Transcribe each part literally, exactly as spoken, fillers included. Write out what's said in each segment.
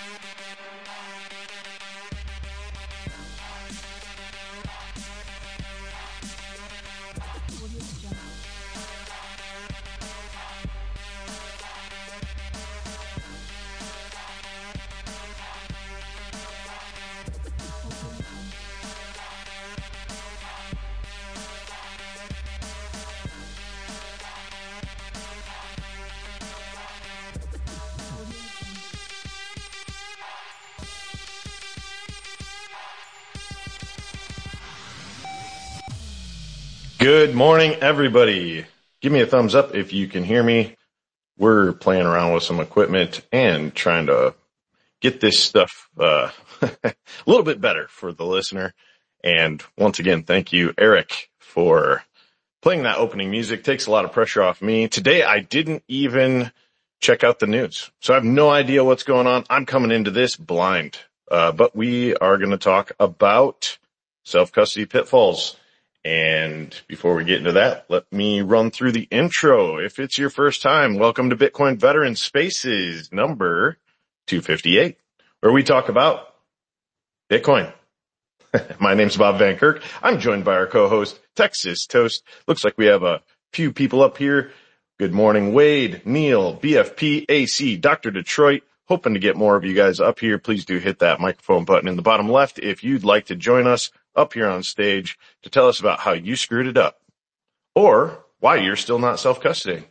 Good morning, everybody. Give me a thumbs up if you can hear me. We're playing around with some equipment and trying to get this stuff uh, a little bit better for the listener. And once again, thank you, Eric, for playing that opening music. Takes a lot of pressure off me. Today, I didn't even check out the news, so I have no idea what's going on. I'm coming into this blind. Uh, but we are going to talk about self-custody pitfalls. And before we get into that, let me run through the intro. If it's your first time, welcome to Bitcoin Veteran Spaces number two fifty-eight, where we talk about Bitcoin. My name's Bob Van Kirk. I'm joined by our co-host, Texas Toast. Looks like we have a few people up here. Good morning, Wade, Neil, B F P, A C, Doctor Detroit. Hoping to get more of you guys up here. Please do hit that microphone button in the bottom left if you'd like to join us up here on stage to tell us about how you screwed it up or why you're still not self-custodying.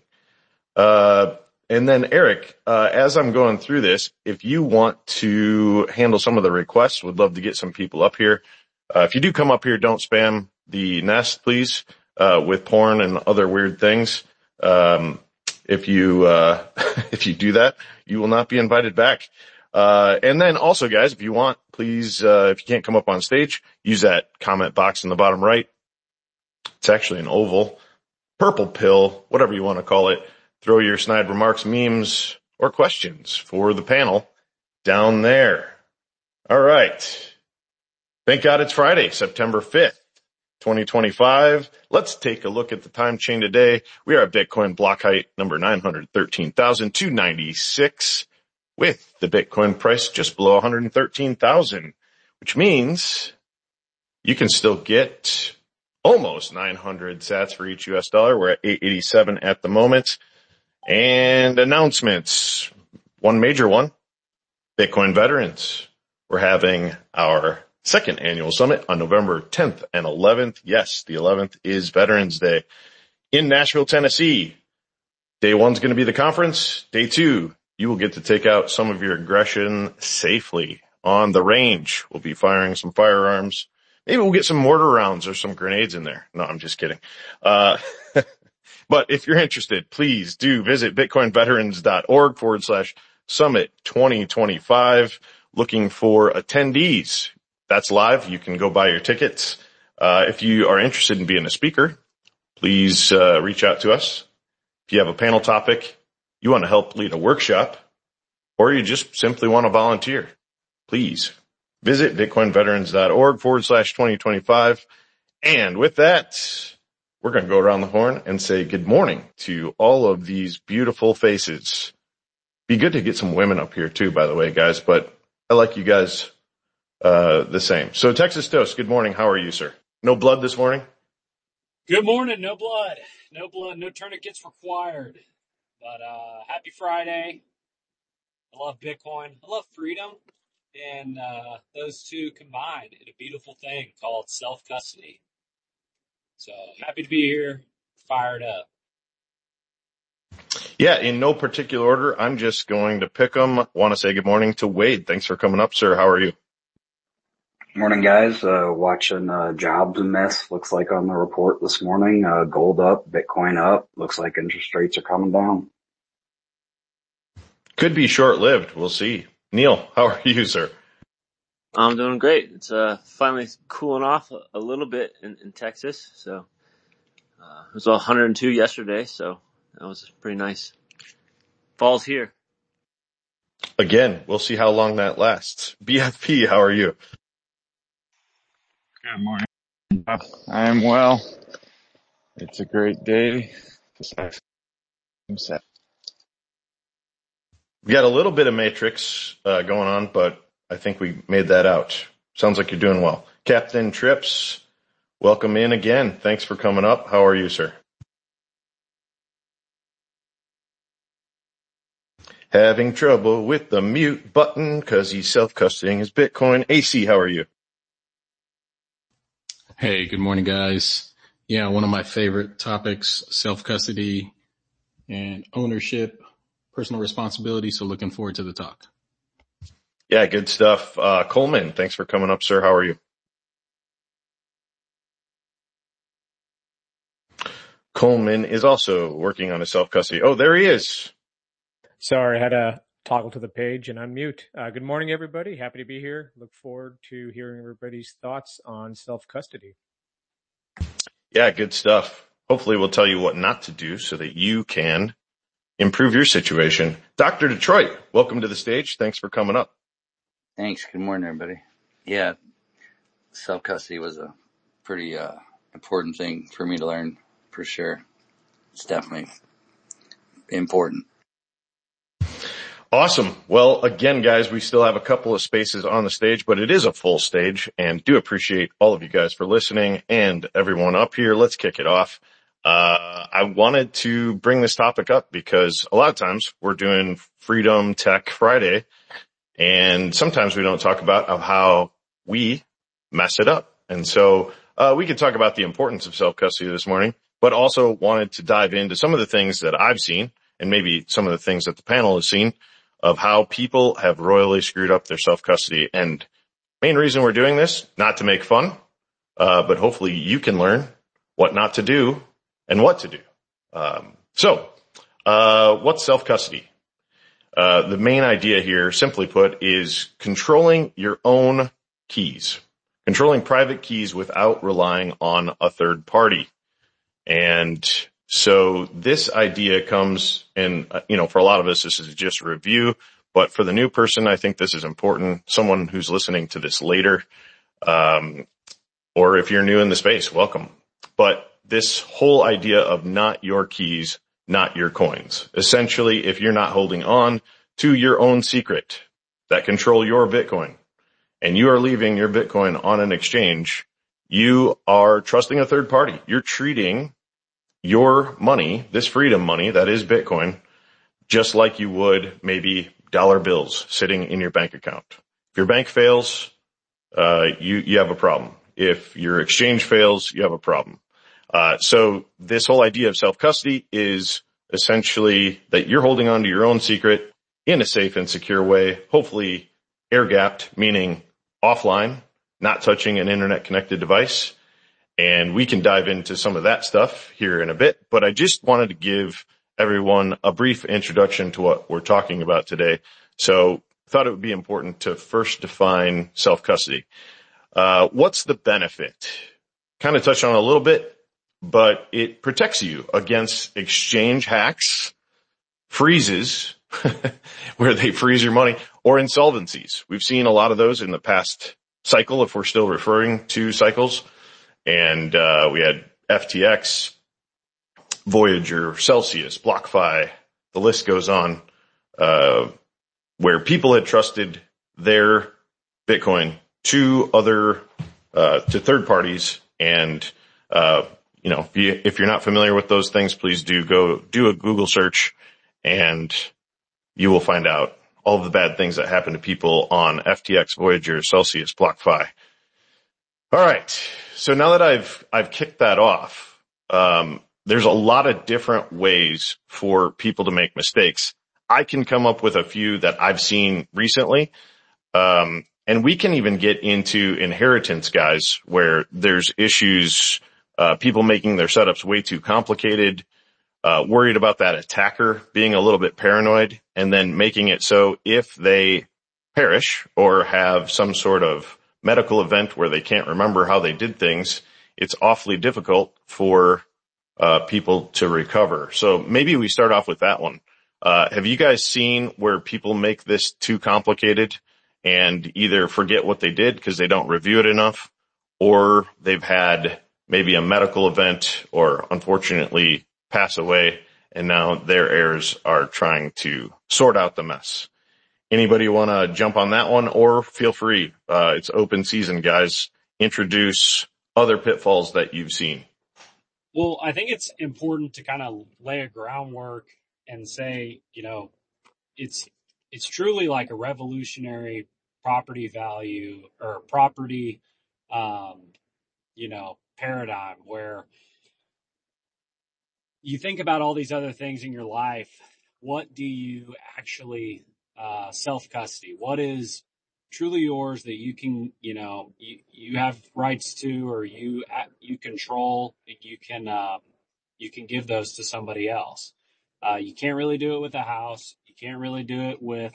Uh, and then Eric, uh, as I'm going through this, if you want to handle some of the requests, would love to get some people up here. Uh, if you do come up here, don't spam the nest, please, uh, with porn and other weird things. Um, if you, uh, if you do that, you will not be invited back. Uh, and then also, guys, if you want, please, uh, if you can't come up on stage, use that comment box in the bottom right. It's actually an oval, purple pill, whatever you want to call it. Throw your snide remarks, memes, or questions for the panel down there. All right. Thank God it's Friday, September fifth, twenty twenty-five. Let's take a look at the time chain today. We are at Bitcoin block height number nine hundred thirteen thousand two hundred ninety-six. With the Bitcoin price just below one hundred thirteen thousand, which means you can still get almost nine hundred sats for each U S dollar. We're at eight eighty-seven at the moment. And announcements. One major one, Bitcoin Veterans. We're having our second annual summit on November tenth and eleventh. Yes, the eleventh is Veterans Day in Nashville, Tennessee. Day one's going to be the conference. Day two, you will get to take out some of your aggression safely on the range. We'll be firing some firearms. Maybe we'll get some mortar rounds or some grenades in there. No, I'm just kidding. Uh, but if you're interested, please do visit bitcoinveterans.org forward slash summit 2025. Looking for attendees. That's live. You can go buy your tickets. Uh, if you are interested in being a speaker, please uh, reach out to us. If you have a panel topic, you want to help lead a workshop, or you just simply want to volunteer, please visit bitcoinveterans.org forward slash 2025. And with that, we're going to go around the horn and say good morning to all of these beautiful faces. Be good to get some women up here too, by the way, guys, but I like you guys uh the same. So Texas Toast, good morning. How are you, sir? No blood this morning? Good morning. No blood. No blood. No tourniquets required. But uh, happy Friday. I love Bitcoin. I love freedom. And uh, those two combined in a beautiful thing called self-custody. So happy to be here. Fired up. Yeah, in no particular order. I'm just going to pick them. Want to say good morning to Wade. Thanks for coming up, sir. How are you? Morning, guys. Uh, watching uh, jobs mess, looks like on the report this morning. Uh, gold up, Bitcoin up. Looks like interest rates are coming down. Could be short-lived. We'll see. Neil, how are you, sir? I'm doing great. It's uh, finally cooling off a, a little bit in, in Texas. So uh, it was one hundred two yesterday, so that was pretty nice. Fall's here. Again, we'll see how long that lasts. B F P, how are you? Good morning. I'm well. It's a great day. Just have some set. We got a little bit of matrix uh, going on, but I think we made that out. Sounds like you're doing well. Captain Trips, welcome in again. Thanks for coming up. How are you, sir? Having trouble with the mute button because he's self-custodying his Bitcoin. A C, how are you? Hey, good morning, guys. Yeah, one of my favorite topics, self-custody and ownership, personal responsibility. So looking forward to the talk. Yeah, good stuff. Uh, Coleman, thanks for coming up, sir. How are you? Coleman is also working on his self-custody. Oh, there he is. Sorry, I had to toggle to the page and unmute. Uh, good morning, everybody. Happy to be here. Look forward to hearing everybody's thoughts on self-custody. Yeah, good stuff. Hopefully we'll tell you what not to do so that you can improve your situation. Doctor Detroit, welcome to the stage. Thanks for coming up. Thanks. Good morning, everybody. Yeah, self-custody was a pretty uh, important thing for me to learn, for sure. It's definitely important. Awesome. Well, again, guys, we still have a couple of spaces on the stage, but it is a full stage, and do appreciate all of you guys for listening and everyone up here. Let's kick it off. Uh, I wanted to bring this topic up because a lot of times we're doing Freedom Tech Friday, and sometimes we don't talk about how we mess it up. And so uh, we could talk about the importance of self-custody this morning, but also wanted to dive into some of the things that I've seen and maybe some of the things that the panel has seen of how people have royally screwed up their self-custody. And main reason we're doing this, not to make fun, uh, but hopefully you can learn what not to do and what to do. Um, so, uh, what's self-custody? Uh, the main idea here, simply put, is controlling your own keys, controlling private keys without relying on a third party. And so this idea comes in, you know, for a lot of us, this is just a review, but for the new person, I think this is important. Someone who's listening to this later, um, or if you're new in the space, welcome. But this whole idea of not your keys, not your coins. Essentially, if you're not holding on to your own secret that control your Bitcoin and you are leaving your Bitcoin on an exchange, you are trusting a third party. You're treating your money, this freedom money that is Bitcoin, just like you would maybe dollar bills sitting in your bank account. If your bank fails, uh, you, you have a problem. If your exchange fails, you have a problem. Uh, so this whole idea of self-custody is essentially that you're holding on to your own secret in a safe and secure way, hopefully air-gapped, meaning offline, not touching an internet-connected device. And we can dive into some of that stuff here in a bit, but I just wanted to give everyone a brief introduction to what we're talking about today. So I thought it would be important to first define self-custody. Uh, what's the benefit? Kind of touched on it a little bit, but it protects you against exchange hacks, freezes, where they freeze your money, or insolvencies. We've seen a lot of those in the past cycle, if we're still referring to cycles. And uh we had F T X, Voyager, Celsius, BlockFi, the list goes on, uh where people had trusted their Bitcoin to other, uh to third parties. And, uh you know, if, you, if you're not familiar with those things, please do go do a Google search and you will find out all of the bad things that happen to people on F T X, Voyager, Celsius, BlockFi. All right. So now that I've, I've kicked that off, um, there's a lot of different ways for people to make mistakes. I can come up with a few that I've seen recently. Um, and we can even get into inheritance, guys, where there's issues, uh, people making their setups way too complicated, uh, worried about that attacker being a little bit paranoid, and then making it so if they perish or have some sort of medical event where they can't remember how they did things, it's awfully difficult for uh people to recover. So maybe we start off with that one. Uh have you guys seen where people make this too complicated and either forget what they did because they don't review it enough, or they've had maybe a medical event or unfortunately pass away and now their heirs are trying to sort out the mess. Anybody want to jump on that one, or feel free. Uh, it's open season, guys. Introduce other pitfalls that you've seen. Well, I think it's important to kind of lay a groundwork and say, you know, it's it's truly like a revolutionary property value or property, um, you know, paradigm where you think about all these other things in your life. What do you actually uh, self-custody? What is truly yours that you can, you know, you, you have rights to, or you you control? You can uh, you can give those to somebody else. Uh, you can't really do it with a house. You can't really do it with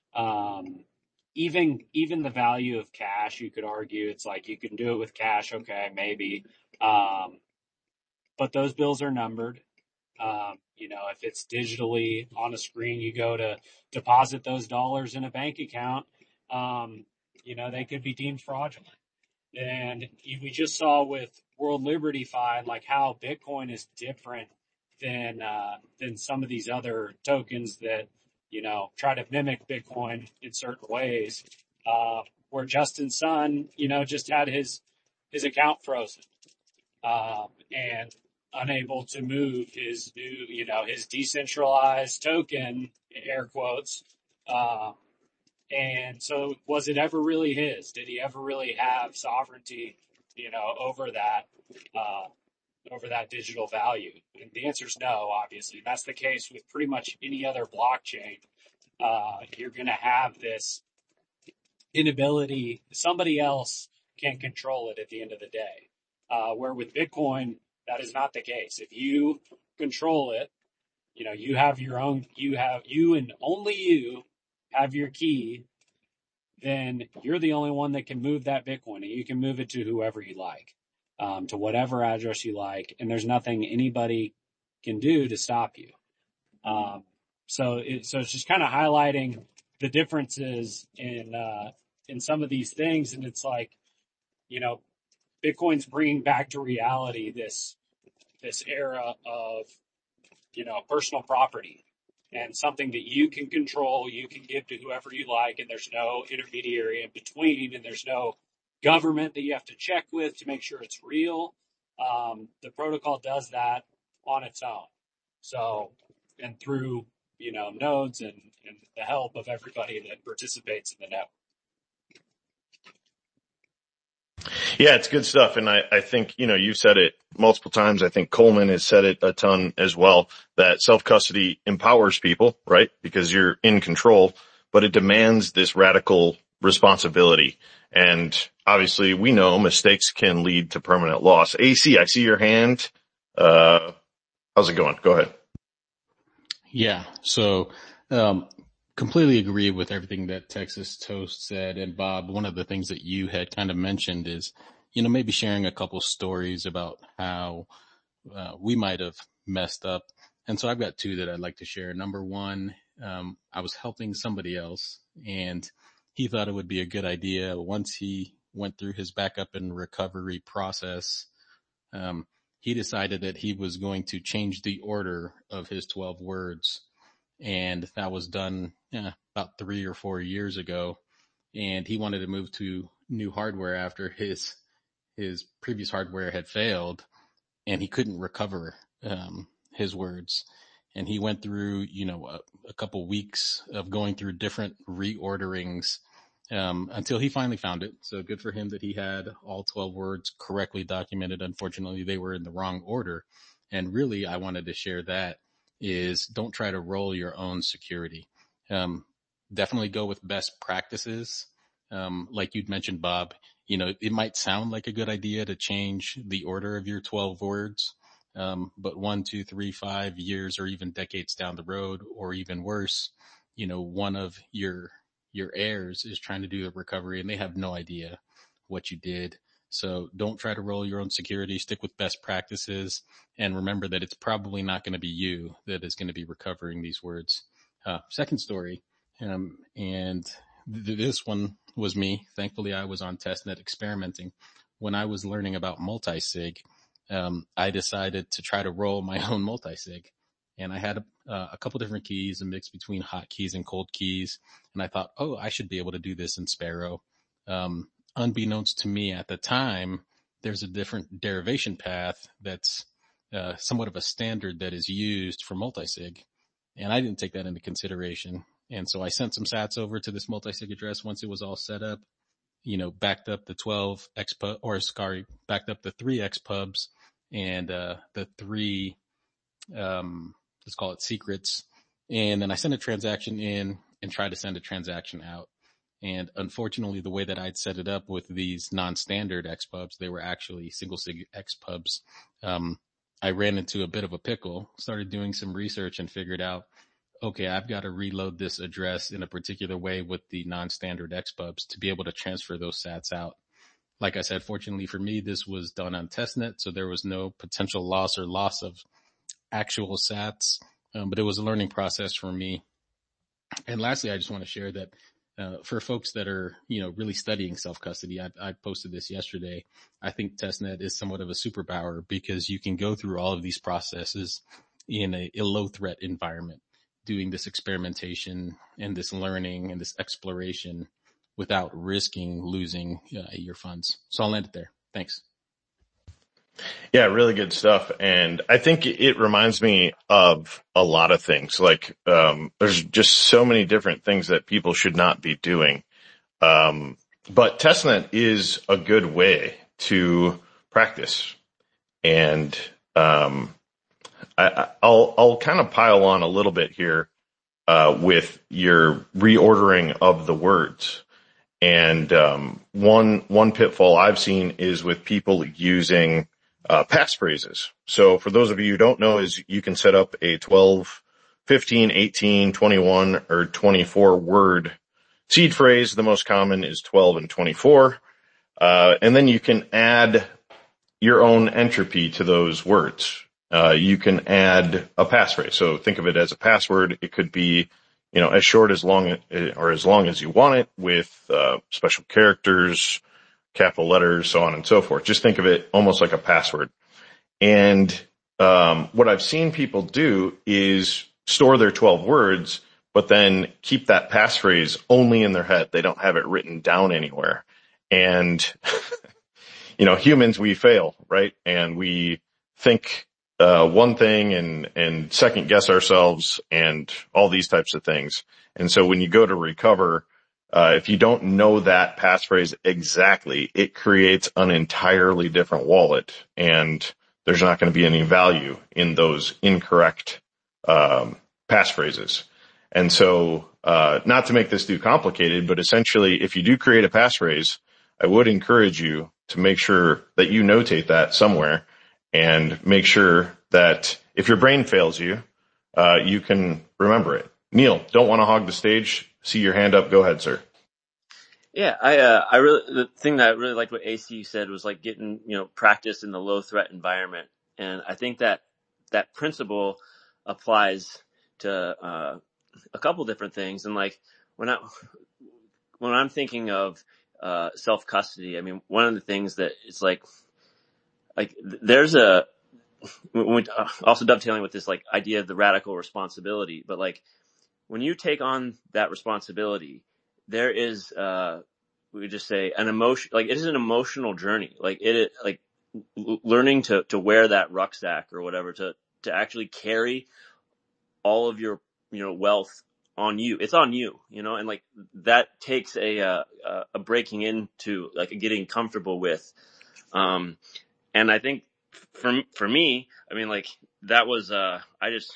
um, even even the value of cash. You could argue it's like you can do it with cash. Okay, maybe, um, but those bills are numbered. Um, you know, if it's digitally on a screen, you go to deposit those dollars in a bank account, um, you know, they could be deemed fraudulent. And we just saw with World Liberty Fund, like how Bitcoin is different than, uh, than some of these other tokens that, you know, try to mimic Bitcoin in certain ways, uh, where Justin Sun, you know, just had his, his account frozen, um, and unable to move his new, you know, his decentralized token, air quotes. Uh, and so was it ever really his? Did he ever really have sovereignty, you know, over that, uh, over that digital value? And the answer is no, obviously. That's the case with pretty much any other blockchain. Uh, you're going to have this inability. Somebody else can control it at the end of the day. Uh, where with Bitcoin, that is not the case. If you control it, you know, you have your own, you have, you and only you have your key, then you're the only one that can move that Bitcoin, and you can move it to whoever you like, um, to whatever address you like. And there's nothing anybody can do to stop you. Um, so it, so it's just kind of highlighting the differences in, uh, in some of these things. And it's like, you know, Bitcoin's bringing back to reality this, this era of, you know, personal property and something that you can control, you can give to whoever you like, and there's no intermediary in between, and there's no government that you have to check with to make sure it's real. Um, the protocol does that on its own. So, and through, you know, nodes and, and the help of everybody that participates in the network. Yeah, it's good stuff. And I, I think, you know, you've said it multiple times. I think Coleman has said it a ton as well, that self-custody empowers people, right? Because you're in control, but it demands this radical responsibility. And obviously we know mistakes can lead to permanent loss. A C, I see your hand. Uh, how's it going? Go ahead. Yeah. So, um, completely agree with everything that Texas Toast said. And Bob, one of the things that you had kind of mentioned is, you know, maybe sharing a couple stories about how uh, we might have messed up. And so I've got two that I'd like to share. Number one, um, I was helping somebody else, and he thought it would be a good idea once he went through his backup and recovery process. Um, he decided that he was going to change the order of his twelve words. And that was done yeah, about three or four years ago. And he wanted to move to new hardware after his, his previous hardware had failed, and he couldn't recover, um, his words. And he went through, you know, a, a couple weeks of going through different reorderings, um, until he finally found it. So good for him that he had all twelve words correctly documented. Unfortunately, they were in the wrong order. And really, I wanted to share that is don't try to roll your own security. Um, definitely go with best practices. Um, like you'd mentioned, Bob, you know, it might sound like a good idea to change the order of your twelve words. Um, but one, two, three, five years or even decades down the road, or even worse, you know, one of your, your heirs is trying to do the recovery and they have no idea what you did. So don't try to roll your own security, stick with best practices, and remember that it's probably not going to be you that is going to be recovering these words. Uh, second story, um, and th- this one was me. Thankfully, I was on testnet experimenting. When I was learning about multi-sig, um, I decided to try to roll my own multi-sig. and I had a, uh, a couple different keys, a mix between hot keys and cold keys. And I thought, oh, I should be able to do this in Sparrow. Um, unbeknownst to me at the time, there's a different derivation path that's uh, somewhat of a standard that is used for multisig. And I didn't take that into consideration. And so I sent some sats over to this multisig address once it was all set up, you know, backed up the twelve X pub, or sorry, backed up the three X pubs and, uh, the three, um, let's call it secrets. And then I sent a transaction in and tried to send a transaction out. And unfortunately, the way that I'd set it up with these non-standard X pubs, they were actually single sig X pubs. Um, I ran into a bit of a pickle, started doing some research and figured out, okay, I've got to reload this address in a particular way with the non-standard X pubs to be able to transfer those sats out. Like I said, fortunately for me, this was done on testnet, so there was no potential loss or loss of actual sats, um, but it was a learning process for me. And lastly, I just want to share that uh, for folks that are, you know, really studying self-custody, I, I posted this yesterday. I think testnet is somewhat of a superpower because you can go through all of these processes in a, a low threat environment, doing this experimentation and this learning and this exploration without risking losing uh, your funds. So I'll end it there. Thanks. Yeah, really good stuff. And I think it reminds me of a lot of things. Like, um, there's just so many different things that people should not be doing. Um, but testnet is a good way to practice. And, um, I, I'll, I'll kind of pile on a little bit here, uh, with your reordering of the words. And, um, one, one pitfall I've seen is with people using Uh, passphrases. So for those of you who don't know, is you can set up a twelve, fifteen, eighteen, twenty-one, or twenty-four word seed phrase. The most common is twelve and twenty-four. Uh, and then you can add your own entropy to those words. Uh, you can add a passphrase. So think of it as a password. It could be, you know, as short as long, or as long as you want it, with, uh, special characters, capital letters, so on and so forth. Just think of it almost like a password. And um, what I've seen people do is store their twelve words, but then keep that passphrase only in their head. They don't have it written down anywhere. And, you know, humans, we fail, right? And we think uh, one thing and, and second guess ourselves and all these types of things. And so when you go to recover, Uh, if you don't know that passphrase exactly, it creates an entirely different wallet, and there's not going to be any value in those incorrect um, passphrases. And so, uh, not to make this too complicated, but essentially, if you do create a passphrase, I would encourage you to make sure that you notate that somewhere, and make sure that if your brain fails you, uh, you can remember it. Neil, don't want to hog the stage. See your hand up. Go ahead, sir. Yeah, I, uh, I really, the thing that I really liked what A C said was like getting, you know, practice in the low threat environment. And I think that that principle applies to, uh, a couple different things. And like when I, when I'm thinking of, uh, self custody, I mean, one of the things that it's like, like there's a, also dovetailing with this like idea of the radical responsibility, but like, when you take on that responsibility, there is, uh, we would just say an emotion, like it is an emotional journey. Like it, like l- learning to, to wear that rucksack or whatever, to, to actually carry all of your, you know, wealth on you. It's on you, you know, and like that takes a, uh, a breaking into, like a getting comfortable with. Um, and I think for, for me, I mean, like that was, uh, I just,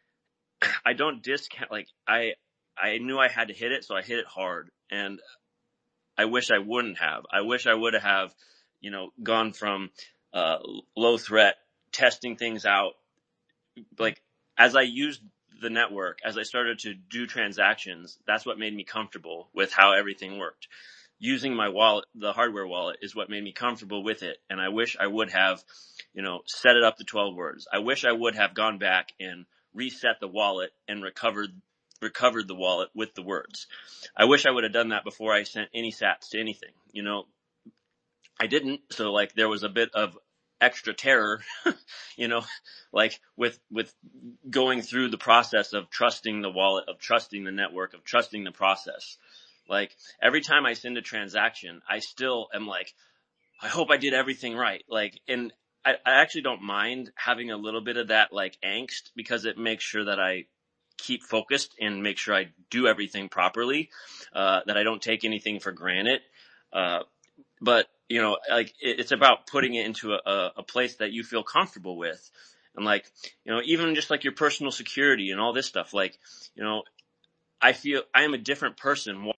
I don't discount, like I, I knew I had to hit it, so I hit it hard. And I wish I wouldn't have. I wish I would have, you know, gone from, uh, low threat, testing things out. Like as I used the network, as I started to do transactions, that's what made me comfortable with how everything worked. Using my wallet, the hardware wallet, is what made me comfortable with it. And I wish I would have, you know, set it up to twelve words. I wish I would have gone back and reset the wallet and recovered, recovered the wallet with the words. I wish I would have done that before I sent any sats to anything, you know, I didn't. So like there was a bit of extra terror, you know, like with, with going through the process of trusting the wallet, of trusting the network, of trusting the process. Like every time I send a transaction, I still am like, I hope I did everything right. Like, and I, I actually don't mind having a little bit of that like angst because it makes sure that I keep focused and make sure I do everything properly, uh, that I don't take anything for granted. Uh, but you know, like it, it's about putting it into a, a place that you feel comfortable with. And like, you know, even just like your personal security and all this stuff, like, you know, I feel I am a different person.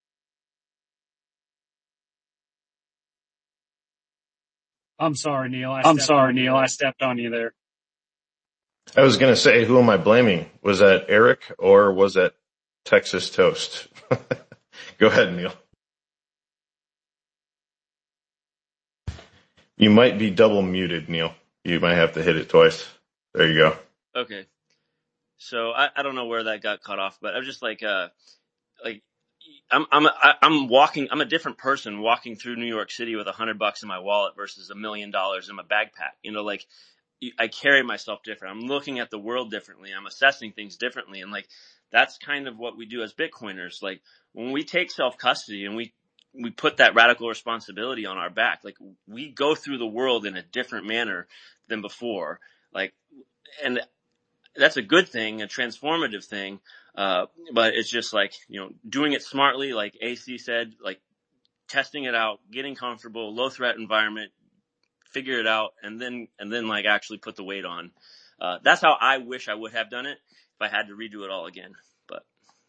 I'm sorry, Neil. I I'm stepped sorry, on you Neil. I there. stepped on you there. I was going to say, who am I blaming? Was that Eric or was that Texas Toast? Go ahead, Neil. You might be double muted, Neil. You might have to hit it twice. There you go. Okay. So I, I don't know where that got cut off, but I'm just like, uh, like I'm, I'm, I'm walking, I'm a different person walking through New York City with a hundred bucks in my wallet versus a million dollars in my backpack. You know, like I carry myself different. I'm looking at the world differently. I'm assessing things differently. And like, that's kind of what we do as Bitcoiners. Like when we take self custody and we, we put that radical responsibility on our back, like we go through the world in a different manner than before. Like, and that's a good thing, a transformative thing. Uh, but it's just like, you know, doing it smartly, like A C said, like testing it out, getting comfortable, low threat environment, figure it out, and then, and then like actually put the weight on. Uh, that's how I wish I would have done it if I had to redo it all again. But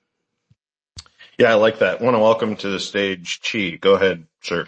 yeah, I like that. I want to welcome to the stage Chi. Go ahead, sir.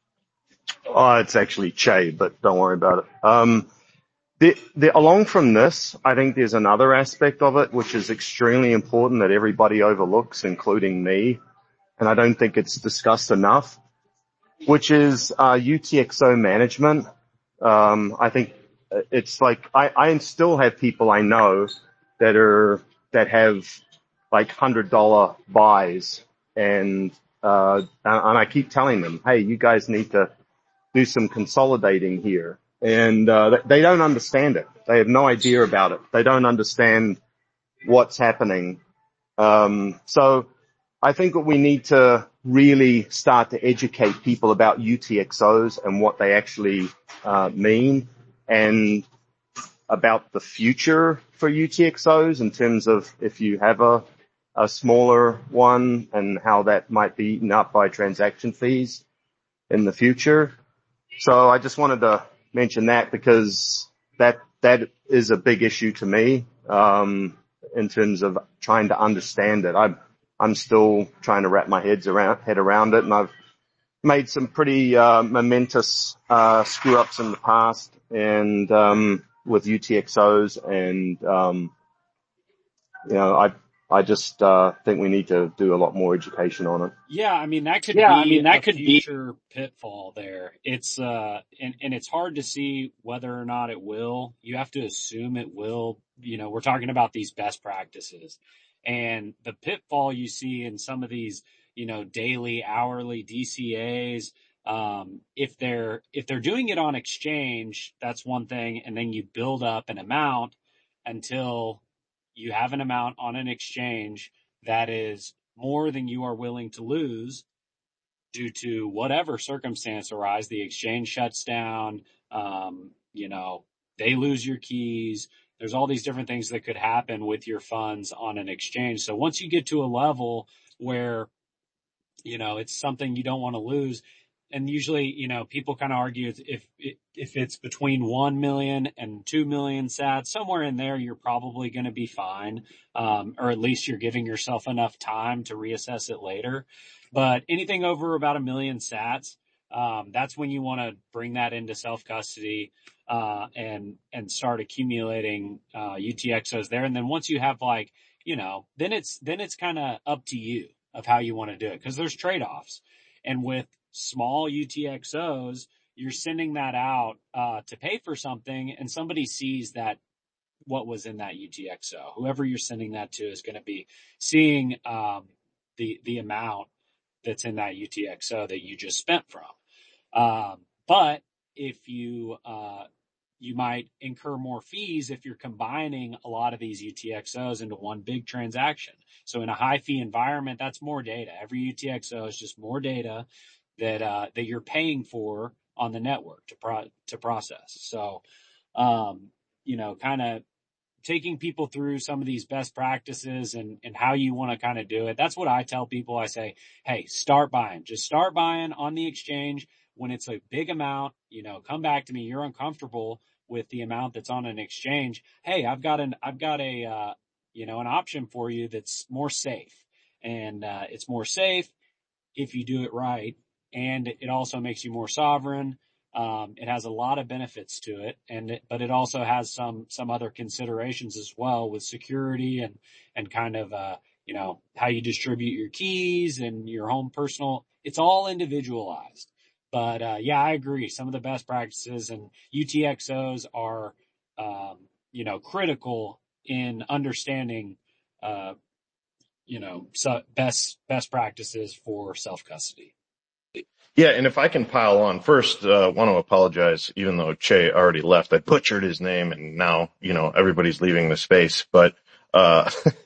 Oh, it's actually Che, but don't worry about it. Um, the, the, along from this, I think there's another aspect of it which is extremely important that everybody overlooks, including me, and I don't think it's discussed enough, which is uh, U T X O management. Um, I think it's like I, I still have people I know that are that have like hundred dollar buys, and uh, and I keep telling them, hey, you guys need to do some consolidating here. And, uh, they don't understand it. They have no idea about it. They don't understand what's happening. Um, so I think that we need to really start to educate people about U T X Os and what they actually, uh, mean, and about the future for U T X Os in terms of if you have a, a smaller one and how that might be eaten up by transaction fees in the future. So I just wanted to mention that because that, that is a big issue to me, um, in terms of trying to understand it. I'm, I'm still trying to wrap my heads around, head around it, and I've made some pretty, uh, momentous, uh, screw ups in the past and, um, with U T X Os, and, um, you know, I, I just, uh, think we need to do a lot more education on it. Yeah, I mean, that could Yeah, I be mean, a that could be. future pitfall there. It's, uh, and, and it's hard to see whether or not it will. You have to assume it will. You know, we're talking about these best practices, and the pitfall you see in some of these, you know, daily, hourly D C As, um, if they're, if they're doing it on exchange, that's one thing. And then you build up an amount until you have an amount on an exchange that is more than you are willing to lose due to whatever circumstance arise. The exchange shuts down, um, you know, they lose your keys. There's all these different things that could happen with your funds on an exchange. So once you get to a level where, you know, it's something you don't want to lose, and usually, you know, people kind of argue if, if, if it's between one million and two million sats, somewhere in there, you're probably going to be fine. Um, or at least you're giving yourself enough time to reassess it later. But anything over about a million sats, um, that's when you want to bring that into self custody, uh, and, and start accumulating, uh, U T X Os there. And then once you have like, you know, then it's, then it's kind of up to you of how you want to do it, because there's trade-offs. And with small U T X Os, you're sending that out uh, to pay for something, and somebody sees that what was in that U T X O. Whoever you're sending that to is going to be seeing um, the the amount that's in that U T X O that you just spent from. Um, but if you uh, you might incur more fees if you're combining a lot of these U T X Os into one big transaction. So in a high fee environment, that's more data. Every U T X O is just more data that uh, that you're paying for on the network to pro- to process. So, um, you know, kind of taking people through some of these best practices and, and how you want to kind of do it. That's what I tell people. I say, hey, start buying. Just start buying on the exchange. When it's a big amount, you know, come back to me. You're uncomfortable with the amount that's on an exchange. Hey, I've got an, I've got a, uh, you know, an option for you that's more safe. And, uh, it's more safe if you do it right. And it also makes you more sovereign. Um, it has a lot of benefits to it, and it, but it also has some some other considerations as well with security and and kind of uh, you know how you distribute your keys and your home personal. It's all individualized, but uh, yeah, I agree. Some of the best practices and U T X Os are um, you know critical in understanding uh, you know so best best practices for self custody. Yeah, and if I can pile on first, uh, want to apologize, even though Che already left. I butchered his name, and now, you know, everybody's leaving the space. But uh,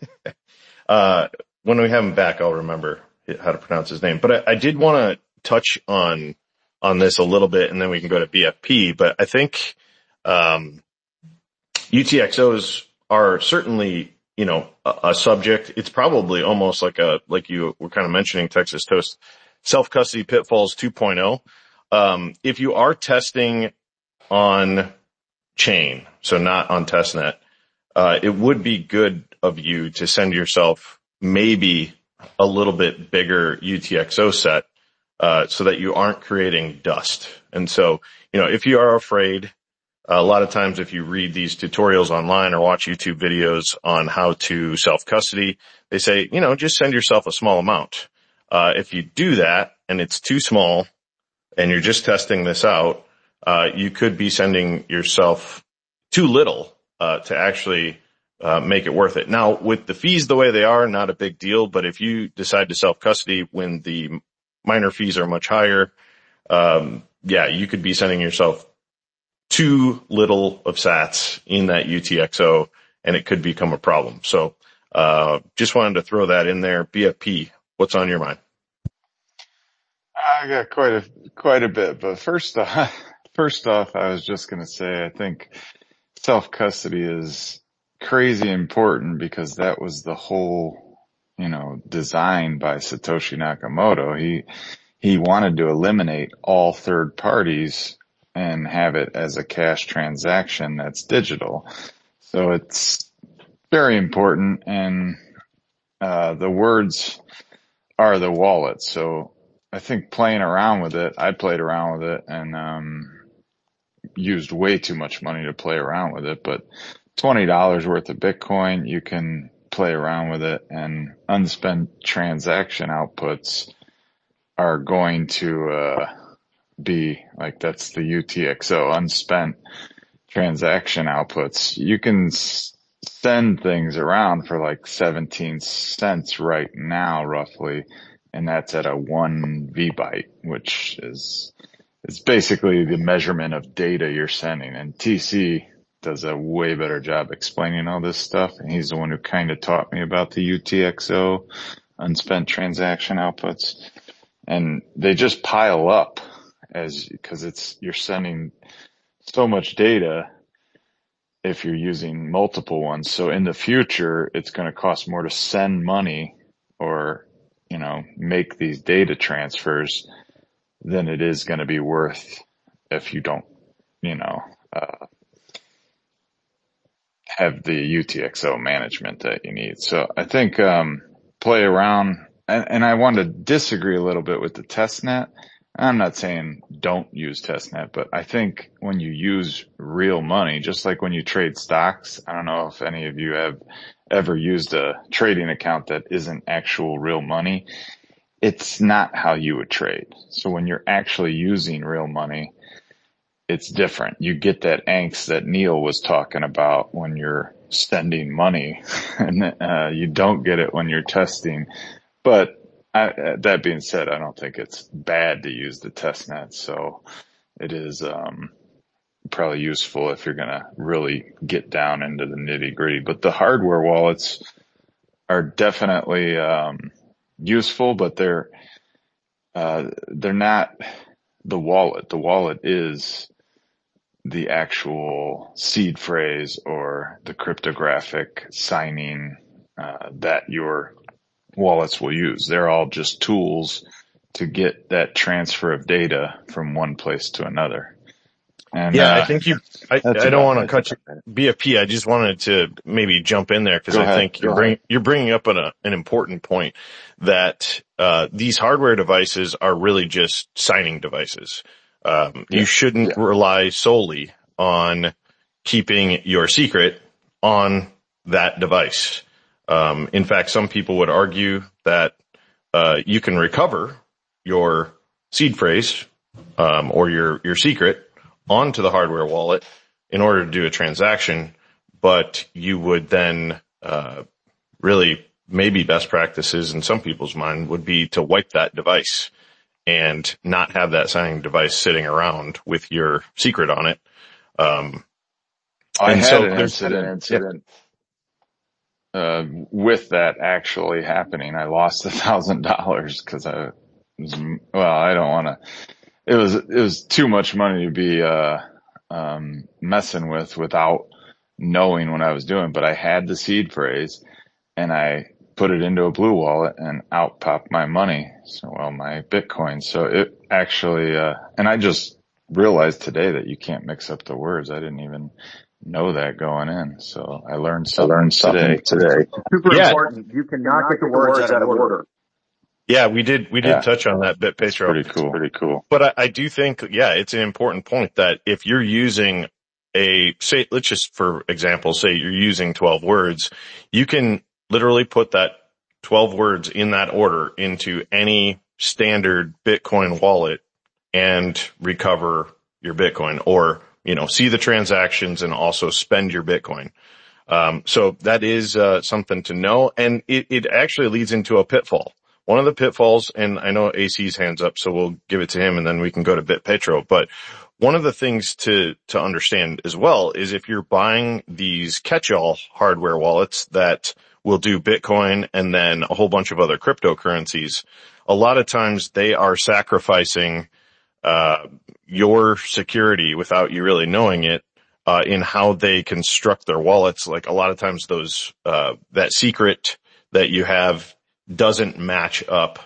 uh, when we have him back, I'll remember how to pronounce his name. But I, I did want to touch on on this a little bit, and then we can go to B F P. But I think um, U T X Os are certainly, you know, a, a subject. It's probably almost like a like you were kind of mentioning, Texas Toast. Self-custody pitfalls two point oh. Um, if you are testing on chain, so not on testnet, uh, it would be good of you to send yourself maybe a little bit bigger U T X O set, uh, so that you aren't creating dust. And so, you know, if you are afraid, a lot of times if you read these tutorials online or watch YouTube videos on how to self-custody, they say, you know, just send yourself a small amount. Uh, if you do that and it's too small and you're just testing this out, uh, you could be sending yourself too little, uh, to actually, uh, make it worth it. Now, with the fees the way they are, not a big deal, but if you decide to self-custody when the minor fees are much higher, um, yeah, you could be sending yourself too little of sats in that U T X O and it could become a problem. So, uh, just wanted to throw that in there. B F P. What's on your mind? I got quite a quite a bit, but first off, first off, I was just going to say I think self custody is crazy important because that was the whole, you know, design by Satoshi Nakamoto. He he wanted to eliminate all third parties and have it as a cash transaction that's digital. So it's very important, and uh the words are the wallet. So I think playing around with it, I played around with it and um used way too much money to play around with it, but twenty dollars worth of Bitcoin, you can play around with it, and unspent transaction outputs are going to uh be like, that's the U T X O, unspent transaction outputs. You can s- send things around for like seventeen cents right now, roughly. And that's at a one V byte, which is, it's basically the measurement of data you're sending. And T C does a way better job explaining all this stuff. And he's the one who kind of taught me about the U T X O, unspent transaction outputs. And they just pile up as, because it's, you're sending so much data if you're using multiple ones. So in the future, it's going to cost more to send money or, you know, make these data transfers than it is going to be worth if you don't, you know, uh, have the U T X O management that you need. So I think, um, play around, and, and I want to disagree a little bit with the testnet. I'm not saying don't use testnet, but I think when you use real money, just like when you trade stocks, I don't know if any of you have ever used a trading account that isn't actual real money. It's not how you would trade. So when you're actually using real money, it's different. You get that angst that Neil was talking about when you're sending money, and uh, you don't get it when you're testing. But I, that being said, I don't think it's bad to use the testnet. So it is, um, probably useful if you're going to really get down into the nitty gritty. But the hardware wallets are definitely, um, useful, but they're, uh, they're not the wallet. The wallet is the actual seed phrase or the cryptographic signing, uh, that your wallets will use. They're all just tools to get that transfer of data from one place to another. And, Yeah, I uh, think you, I, that's I don't about want to it. cut you, B F P. I just wanted to maybe jump in there because Go I ahead. think you're bring, you're bringing up an, a, an important point that, uh, these hardware devices are really just signing devices. Um, Yeah. you shouldn't Yeah. rely solely on keeping your secret on that device. Um, in fact, some people would argue that, uh, you can recover your seed phrase, um, or your, your secret onto the hardware wallet in order to do a transaction, but you would then, uh, really maybe best practices in some people's mind would be to wipe that device and not have that signing device sitting around with your secret on it. Um, I and had so an there's, incident, uh, with that actually happening. I lost a thousand dollars because I was, well, I don't want to, it was, it was too much money to be, uh, um, messing with without knowing what I was doing, but I had the seed phrase and I put it into a blue wallet and out popped my money. So, well, my Bitcoin. So it actually, uh, and I just realized today that you can't mix up the words. I didn't even know that going in. So I learned I something learned something today. today. Super yeah, important. You cannot get the words out of order. yeah, we did, we did Yeah, touch on that bit, it's Petro. pretty cool. Pretty cool. But I, I do think, yeah, it's an important point that if you're using a, say, let's just, for example, say you're using twelve words, you can literally put that twelve words in that order into any standard Bitcoin wallet and recover your Bitcoin, or, you know, see the transactions and also spend your Bitcoin. Um, so that is, uh, something to know. And it, it actually leads into a pitfall. One of the pitfalls, and I know A C's hands up, so we'll give it to him and then we can go to BitPetro. But one of the things to, to understand as well is if you're buying these catch-all hardware wallets that will do Bitcoin and then a whole bunch of other cryptocurrencies, a lot of times they are sacrificing, uh, your security without you really knowing it, uh, in how they construct their wallets. Like a lot of times those, uh, that secret that you have doesn't match up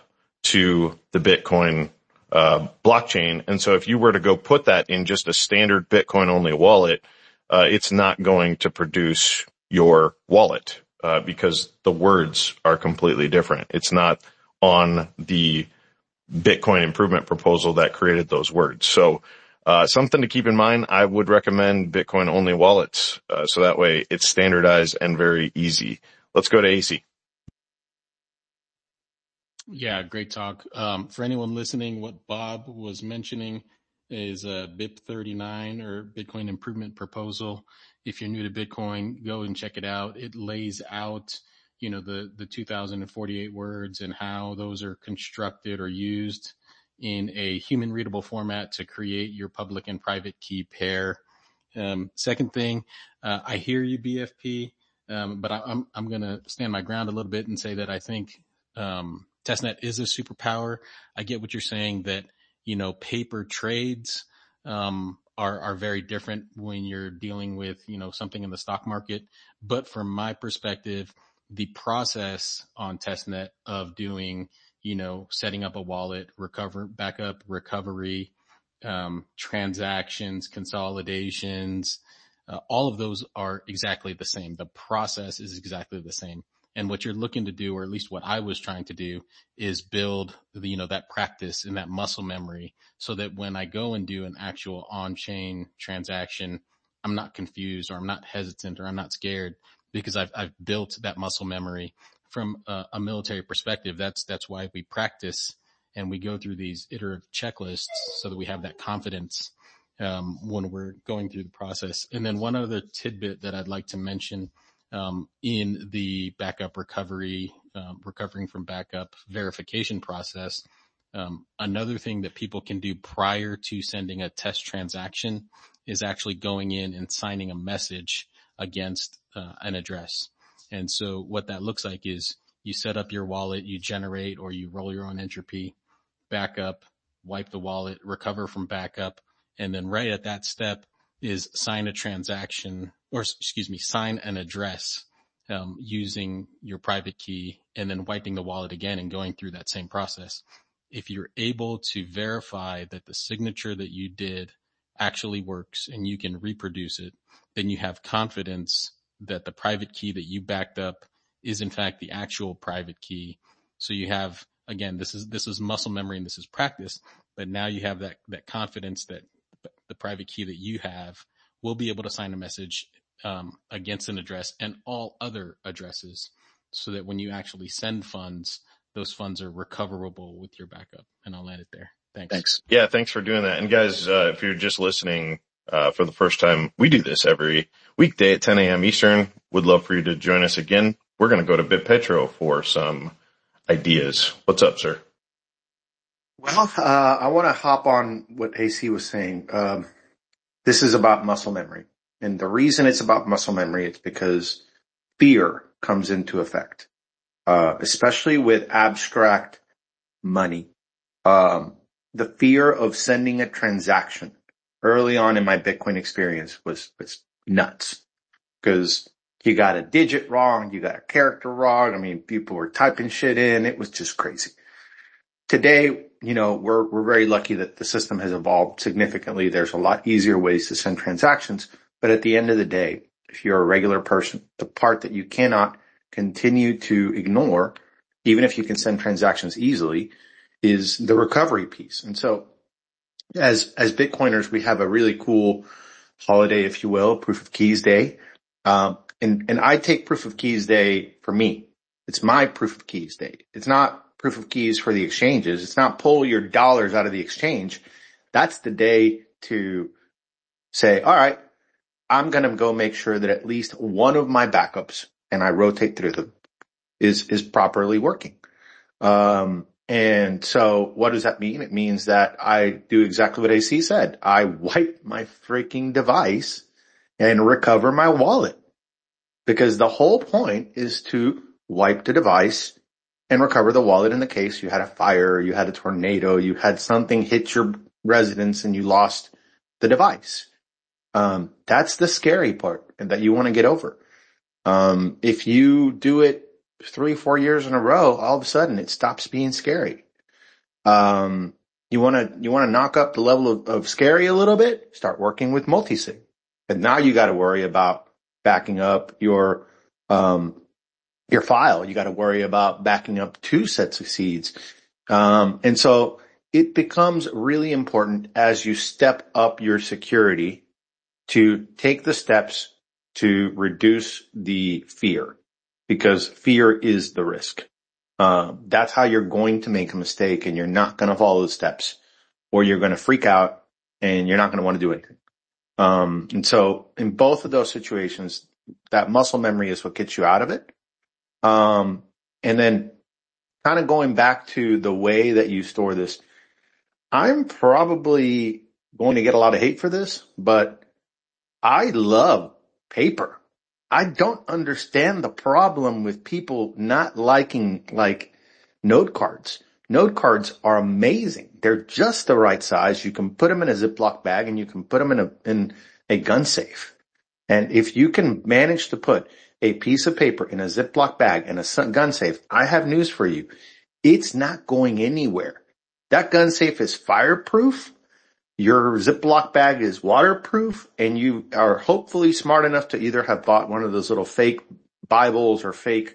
to the Bitcoin, uh, blockchain. And so if you were to go put that in just a standard Bitcoin only wallet, uh, it's not going to produce your wallet, uh, because the words are completely different. It's not on the Bitcoin improvement proposal that created those words. So, uh, something to keep in mind. I would recommend Bitcoin only wallets. Uh, so that way it's standardized and very easy. Let's go to A C. Yeah, great talk. Um, for anyone listening, what Bob was mentioning is a B I P thirty-nine or Bitcoin Improvement Proposal. If you're new to Bitcoin, go and check it out. It lays out, you know, the, the two thousand forty-eight words and how those are constructed or used in a human readable format to create your public and private key pair. Um, second thing, uh, I hear you, B F P, um, but I, I'm, I'm going to stand my ground a little bit and say that I think, um, testnet is a superpower. I get what you're saying that, you know, paper trades, um, are, are very different when you're dealing with, you know, something in the stock market. But from my perspective, the process on testnet of doing, you know, setting up a wallet, recover, backup, recovery, um, transactions, consolidations, uh, all of those are exactly the same. The process is exactly the same. And what you're looking to do, or at least what I was trying to do, is build the, you know, that practice and that muscle memory so that when I go and do an actual on-chain transaction, I'm not confused or I'm not hesitant or I'm not scared because I've, I've built that muscle memory from a, a military perspective. That's, that's why we practice and we go through these iterative checklists so that we have that confidence, um, when we're going through the process. And then one other tidbit that I'd like to mention, Um, in the backup recovery, um, recovering from backup verification process. Um, another thing that people can do prior to sending a test transaction is actually going in and signing a message against uh, an address. And so what that looks like is you set up your wallet, you generate or you roll your own entropy, backup, wipe the wallet, recover from backup, and then right at that step is sign a transaction, or excuse me, sign an address um, using your private key, and then wiping the wallet again and going through that same process. If you're able to verify that the signature that you did actually works and you can reproduce it, then you have confidence that the private key that you backed up is in fact the actual private key. So you have, again, this is, this is muscle memory and this is practice, but now you have that, that confidence that the private key that you have will be able to sign a message um, against an address and all other addresses, so that when you actually send funds, those funds are recoverable with your backup. And I'll land it there. Thanks. Thanks. Yeah, thanks for doing that. And guys, uh, if you're just listening uh, for the first time, we do this every weekday at ten a.m. Eastern. Would love for you to join us again. We're going to go to BitPetro for some ideas. What's up, sir? Well, uh, I want to hop on what A C was saying. Um, this is about muscle memory. And the reason it's about muscle memory is because fear comes into effect, uh, especially with abstract money. Um, the fear of sending a transaction early on in my Bitcoin experience was, was nuts, because you got a digit wrong, you got a character wrong. I mean, people were typing shit in. It was just crazy. Today, you know, we're, we're very lucky that the system has evolved significantly. There's a lot easier ways to send transactions. But at the end of the day, if you're a regular person, the part that you cannot continue to ignore, even if you can send transactions easily, is the recovery piece. And so as, as Bitcoiners, we have a really cool holiday, if you will, Proof of Keys Day. Um, and, and I take Proof of Keys Day for me. It's my Proof of Keys Day. It's not Proof of Keys for the exchanges. It's not pull your dollars out of the exchange. That's the day to say, all right, I'm going to go make sure that at least one of my backups, and I rotate through them, is, is properly working. Um, and so what does that mean? It means that I do exactly what A C said. I wipe my freaking device and recover my wallet, because the whole point is to wipe the device and recover the wallet in the case you had a fire, you had a tornado, you had something hit your residence and you lost the device. Um, that's the scary part that you want to get over. Um, if you do it three, four years in a row, all of a sudden it stops being scary. Um, you want to, you want to knock up the level of, of scary a little bit, start working with multisig. And now you got to worry about backing up your, um, your file. You got to worry about backing up two sets of seeds. Um, and so it becomes really important as you step up your security to take the steps to reduce the fear, because fear is the risk. Um, that's how you're going to make a mistake, and you're not going to follow the steps, or you're going to freak out and you're not going to want to do anything. Um, and so in both of those situations, that muscle memory is what gets you out of it. Um, and then kind of going back to the way that you store this, I'm probably going to get a lot of hate for this, but I love paper. I don't understand the problem with people not liking like note cards. Note cards are amazing. They're just the right size. You can put them in a Ziploc bag and you can put them in a, in a gun safe. And if you can manage to put a piece of paper in a Ziploc bag and a gun safe, I have news for you. It's not going anywhere. That gun safe is fireproof. Your Ziploc bag is waterproof, and you are hopefully smart enough to either have bought one of those little fake Bibles or fake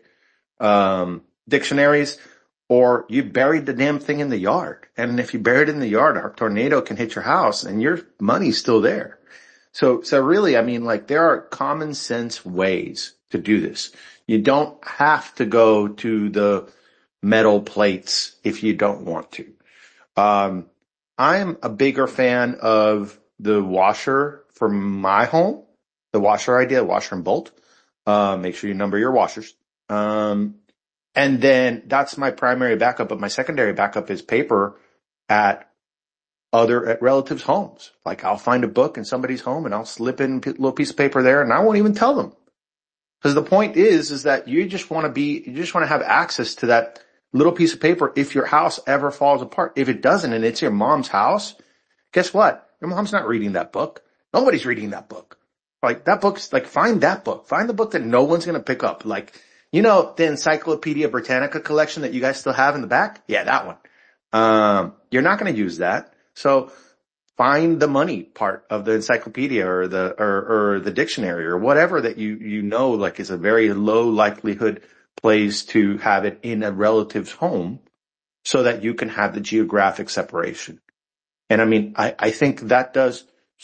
um dictionaries, or you buried the damn thing in the yard. And if you bury it in the yard, a tornado can hit your house and your money's still there. So, so really, I mean, like, there are common sense ways to do this. You don't have to go to the metal plates if you don't want to. Um, I'm a bigger fan of the washer for my home, the washer idea, washer and bolt. Uh, make sure you number your washers. Um, and then that's my primary backup, but my secondary backup is paper at other at relatives' homes. Like I'll find a book in somebody's home and I'll slip in a little piece of paper there and I won't even tell them. Because the point is, is that you just want to be, you just want to have access to that little piece of paper if your house ever falls apart. If it doesn't and it's your mom's house, guess what? Your mom's not reading that book. Nobody's reading that book. Like that book's like, find that book. Find the book that no one's going to pick up. Like, you know, the Encyclopedia Britannica collection that you guys still have in the back? Yeah, that one. Um, you're not going to use that. So find the money part of the encyclopedia or the, or, or the dictionary or whatever that you, you know, like is a very low likelihood place to have it in a relative's home so that you can have the geographic separation. And I mean, I, I think that does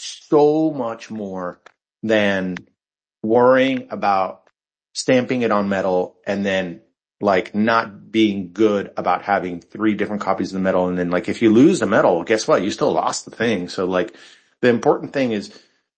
so much more than worrying about stamping it on metal and then like not being good about having three different copies of the metal. And then like, if you lose the metal, guess what? You still lost the thing. So like the important thing is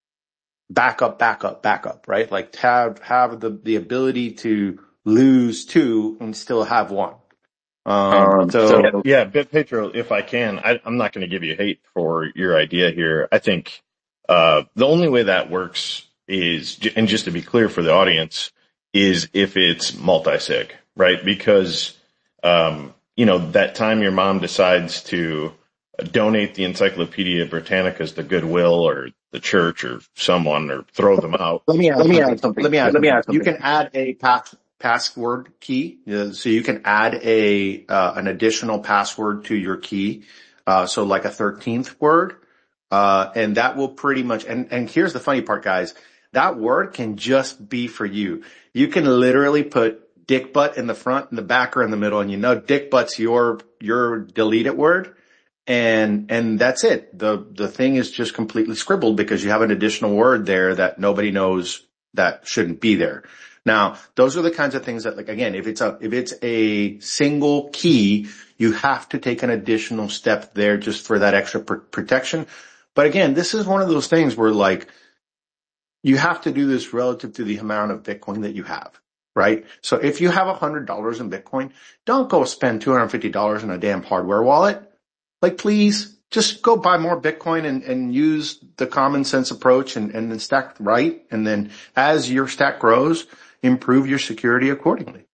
back up, back up, back up, right? Like have, have the, the ability to lose two and still have one. Um, Um, so, so yeah, Bit Petro, if I can, I, I'm not going to give you hate for your idea here. I think, uh, the only way that works is, and just to be clear for the audience, is if it's multi-sig, right? Because, um, you know, that time your mom decides to donate the Encyclopedia Britannicas to Goodwill or the church or someone or throw them out. let me add Let me something. add something. Let me add Let me something. add You something. can add a pass, password key. Uh, So you can add a, uh, an additional password to your key. Uh, so like a thirteenth word. Uh, and that will pretty much, and, and here's the funny part, guys. That word can just be for you. You can literally put dick butt in the front and the back or in the middle, and you know dick butt's your, your deleted word. And, and that's it. The, the thing is just completely scribbled because you have an additional word there that nobody knows that shouldn't be there. Now, those are the kinds of things that, like, again, if it's a, if it's a single key, you have to take an additional step there just for that extra pr- protection. But again, this is one of those things where like, you have to do this relative to the amount of Bitcoin that you have, right? So if you have a hundred dollars in Bitcoin, don't go spend two hundred fifty dollars in a damn hardware wallet. Like, please just go buy more Bitcoin and, and use the common sense approach and, and then stack right. And then as your stack grows, improve your security accordingly.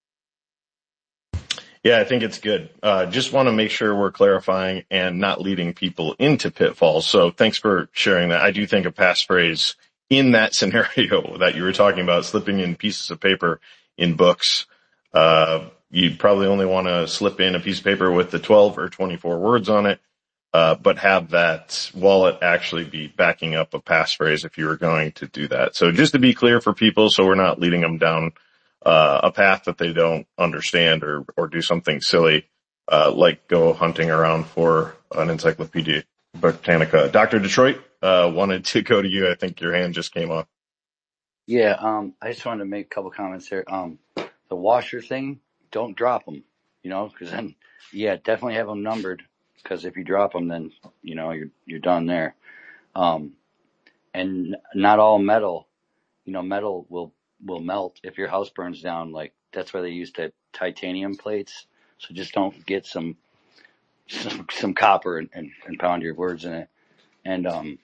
Yeah, I think it's good. Uh, just want to make sure we're clarifying and not leading people into pitfalls. So thanks for sharing that. I do think a passphrase in that scenario that you were talking about, slipping in pieces of paper in books, uh, you probably only want to slip in a piece of paper with the twelve or twenty-four words on it, uh, but have that wallet actually be backing up a passphrase if you were going to do that. So just to be clear for people, so we're not leading them down Uh, a path that they don't understand or, or do something silly, uh, like go hunting around for an Encyclopedia Britannica. Doctor Detroit, uh, wanted to go to you. I think your hand just came up. Yeah, um, I just wanted to make a couple comments here. Um, the washer thing, don't drop them, you know, because then, yeah, definitely have them numbered. Because if you drop them, then you know you're you're done there. Um, and not all metal, you know, metal will will melt if your house burns down. Like that's why they use the titanium plates. So just don't get some some, some copper and, and, and pound your words in it. And um,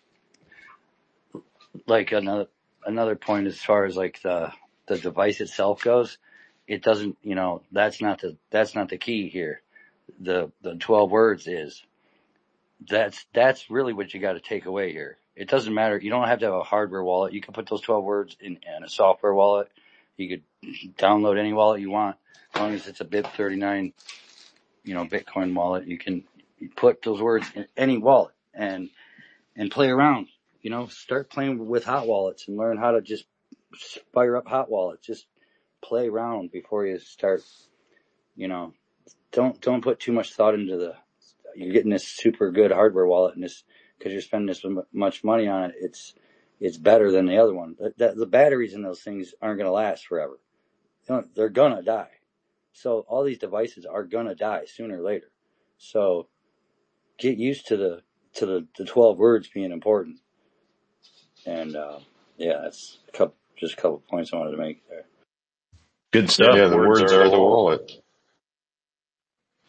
like another another point as far as like the the device itself goes, it doesn't. You know, that's not the that's not the key here. The the twelve words is. That's that's really what you got to take away here. It doesn't matter. You don't have to have a hardware wallet. You can put those twelve words in, in a software wallet. You could download any wallet you want, as long as it's a bit thirty-nine, you know, Bitcoin wallet. You can put those words in any wallet and and play around. You know, start playing with hot wallets and learn how to just fire up hot wallets. Just play around before you start. You know, don't don't put too much thought into the. You're getting this super good hardware wallet, and this because you're spending this much money on it, it's it's better than the other one. The, the, the batteries in those things aren't going to last forever. They're gonna die. So all these devices are gonna die sooner or later. So get used to the to the, the twelve words being important. And uh, yeah, that's a couple, just a couple points I wanted to make there. Good stuff. Yeah, the words are the wallet.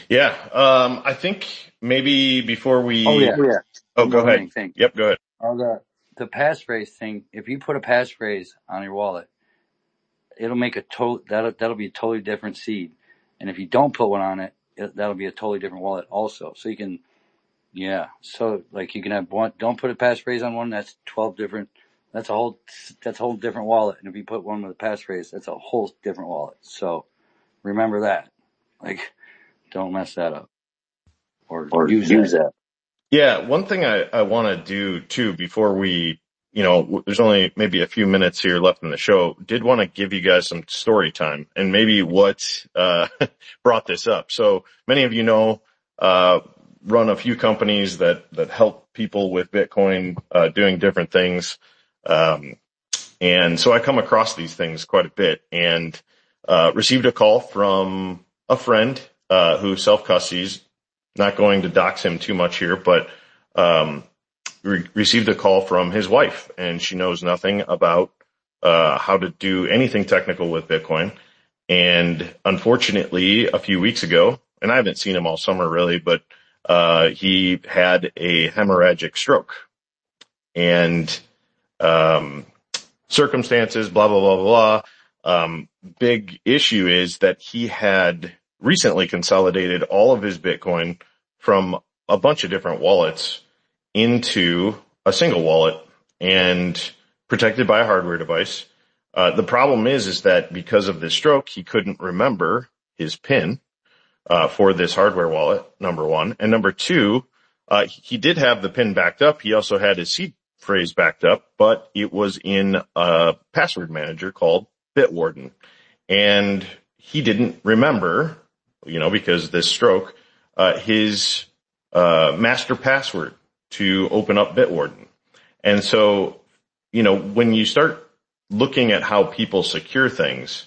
Yeah. Um, I think maybe before we, Oh yeah. oh, One go more ahead. thing. Thing. Yep. Go ahead. Oh, the the passphrase thing. If you put a passphrase on your wallet, it'll make a total that'll that'll be a totally different seed. And if you don't put one on it, it that'll be a totally different wallet also. So you can, yeah. So like you can have one. Don't put a passphrase on one. That's twelve different. That's a whole. That's a whole different wallet. And if you put one with a passphrase, that's a whole different wallet. So remember that. Like, don't mess that up or, or use, use that. that. Yeah. One thing I, I want to do too before we, you know, there's only maybe a few minutes here left in the show. Did want to give you guys some story time and maybe what, uh, brought this up. So many of you know, uh, run a few companies that, that help people with Bitcoin, uh, doing different things. Um, and so I come across these things quite a bit and, uh, received a call from a friend, uh, who self-custodies. Not going to dox him too much here, but, um, re- received a call from his wife and she knows nothing about, uh, how to do anything technical with Bitcoin. And unfortunately, a few weeks ago, and I haven't seen him all summer really, but, uh, he had a hemorrhagic stroke and, um, circumstances, blah, blah, blah, blah. Um, big issue is that he had recently consolidated all of his Bitcoin from a bunch of different wallets into a single wallet and protected by a hardware device. Uh, the problem is, is that because of this stroke, he couldn't remember his PIN, uh, for this hardware wallet, number one. And number two, uh, he did have the PIN backed up. He also had his seed phrase backed up, but it was in a password manager called Bitwarden. And he didn't remember, you know, because this stroke, uh, his, uh, master password to open up Bitwarden. And so, you know, when you start looking at how people secure things,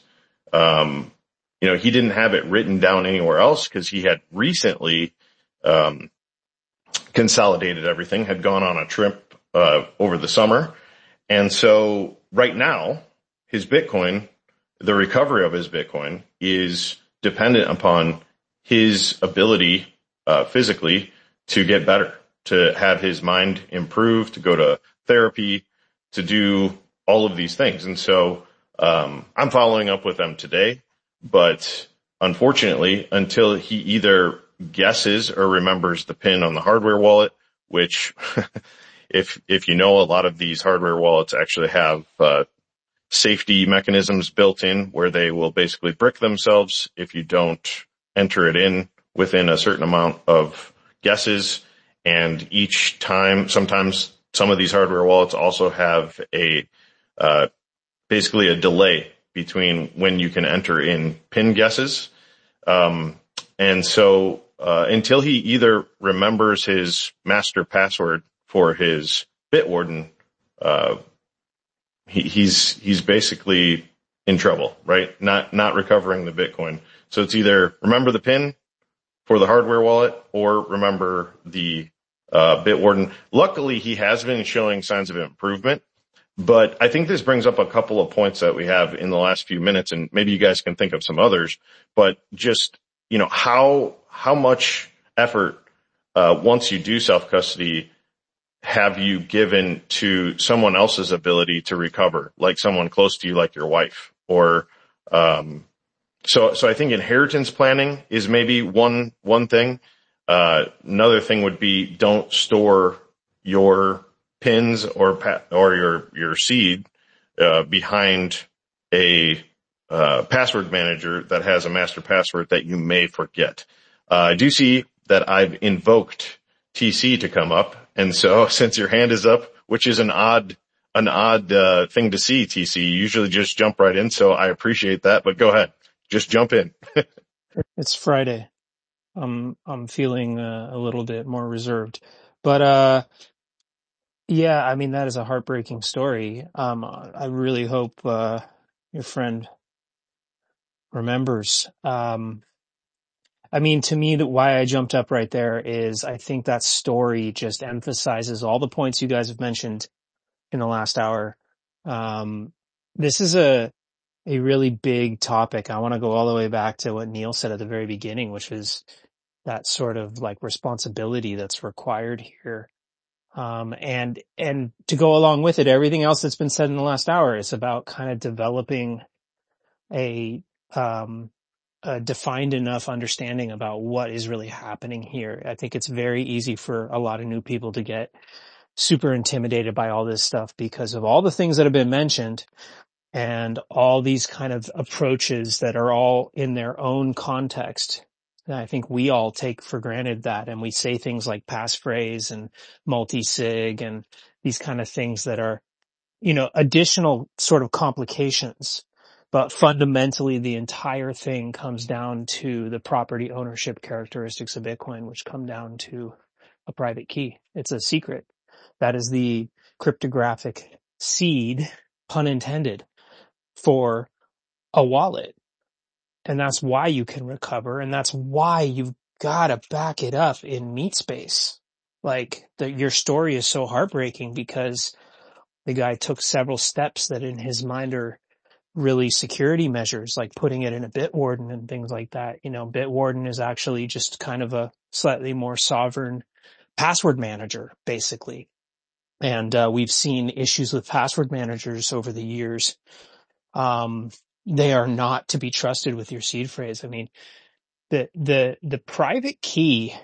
um, you know, he didn't have it written down anywhere else because he had recently, um, consolidated everything, had gone on a trip, uh, over the summer. And so right now, his Bitcoin, the recovery of his Bitcoin is dependent upon his ability, uh, physically to get better, to have his mind improve, to go to therapy, to do all of these things. And so, um, I'm following up with them today, but unfortunately, until he either guesses or remembers the PIN on the hardware wallet, which if, if you know, a lot of these hardware wallets actually have, uh, safety mechanisms built in where they will basically brick themselves if you don't enter it in within a certain amount of guesses. And each time, sometimes some of these hardware wallets also have a, uh, basically a delay between when you can enter in PIN guesses. Um, and so, uh, until he either remembers his master password for his Bitwarden, uh, he, he's, he's basically in trouble, right? Not, not recovering the Bitcoin. So it's either remember the PIN for the hardware wallet or remember the, uh, Bitwarden. Luckily, he has been showing signs of improvement, but I think this brings up a couple of points that we have in the last few minutes, and maybe you guys can think of some others, but just, you know, how, how much effort, uh, once you do self-custody, have you given to someone else's ability to recover, like someone close to you, like your wife? Or, um, so, so I think inheritance planning is maybe one, one thing. Uh, another thing would be don't store your pins or, pa- or your, your seed, uh, behind a, uh, password manager that has a master password that you may forget. Uh, I do see that I've invoked T C to come up. And so since your hand is up, which is an odd, an odd, uh, thing to see, T C, you usually just jump right in. So I appreciate that, but go ahead. Just jump in. It's Friday. I'm, I'm feeling uh, a little bit more reserved, but, uh, yeah, I mean, that is a heartbreaking story. Um, I really hope, uh, your friend remembers. Um, I mean, to me, the, why I jumped up right there is I think that story just emphasizes all the points you guys have mentioned in the last hour. Um, this is a, a really big topic. I want to go all the way back to what Neil said at the very beginning, which is that sort of like responsibility that's required here. Um, and, and to go along with it, everything else that's been said in the last hour is about kind of developing a, um, a defined enough understanding about what is really happening here. I think it's very easy for a lot of new people to get super intimidated by all this stuff because of all the things that have been mentioned and all these kind of approaches that are all in their own context. And I think we all take for granted that, and we say things like passphrase and multi-sig and these kind of things that are, you know, additional sort of complications. But fundamentally, the entire thing comes down to the property ownership characteristics of Bitcoin, which come down to a private key. It's a secret. That is the cryptographic seed, pun intended, for a wallet. And that's why you can recover. And that's why you've got to back it up in meat space. Like the, your story is so heartbreaking because the guy took several steps that in his mind are really security measures, like putting it in a Bitwarden and things like that. You know, Bitwarden is actually just kind of a slightly more sovereign password manager, basically. And uh, we've seen issues with password managers over the years. Um, they are not to be trusted with your seed phrase. I mean, the, the, the private key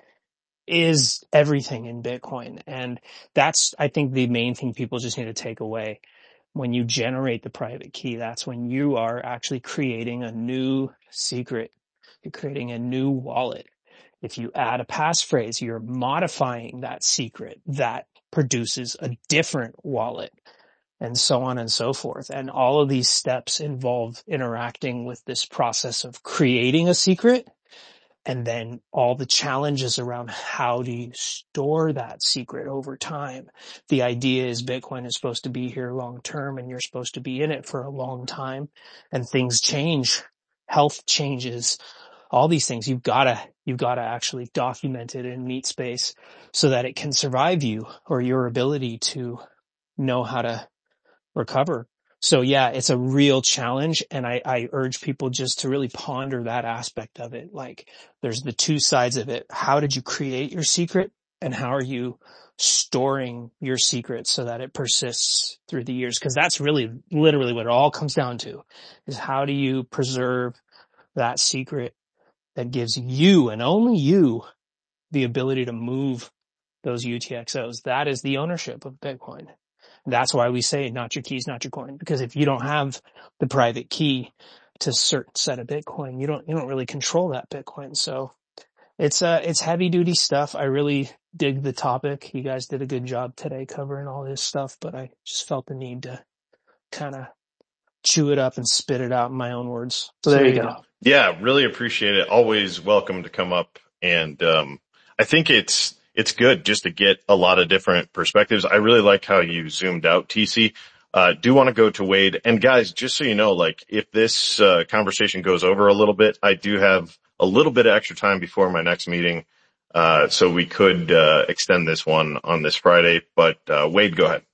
is everything in Bitcoin. And that's, I think, the main thing people just need to take away. When you generate the private key, that's when you are actually creating a new secret. You're creating a new wallet. If you add a passphrase, you're modifying that secret that produces a different wallet, and so on and so forth. And all of these steps involve interacting with this process of creating a secret, and then all the challenges around how do you store that secret over time. The idea is Bitcoin is supposed to be here long term, and you're supposed to be in it for a long time, and things change, health changes, all these things. You've gotta, you've gotta actually document it in meat space so that it can survive you or your ability to know how to recover. So yeah, it's a real challenge, and I, I urge people just to really ponder that aspect of it. Like, there's the two sides of it. How did you create your secret, and how are you storing your secret so that it persists through the years? Because that's really literally what it all comes down to, is how do you preserve that secret that gives you and only you the ability to move those U T X Os. That is the ownership of Bitcoin. That's why we say not your keys, not your coin. Because if you don't have the private key to a certain set of Bitcoin, you don't, you don't really control that Bitcoin. So it's, uh, it's heavy duty stuff. I really dig the topic. You guys did a good job today covering all this stuff, but I just felt the need to kind of chew it up and spit it out in my own words. So there you go. Yeah, really appreciate it. Always welcome to come up. And, um, I think it's, it's good just to get a lot of different perspectives. I really like how you zoomed out, T C. Uh, do want to go to Wade. And guys, just so you know, like, if this, uh, conversation goes over a little bit, I do have a little bit of extra time before my next meeting. Uh, so we could, uh, extend this one on this Friday, but, uh, Wade, go ahead.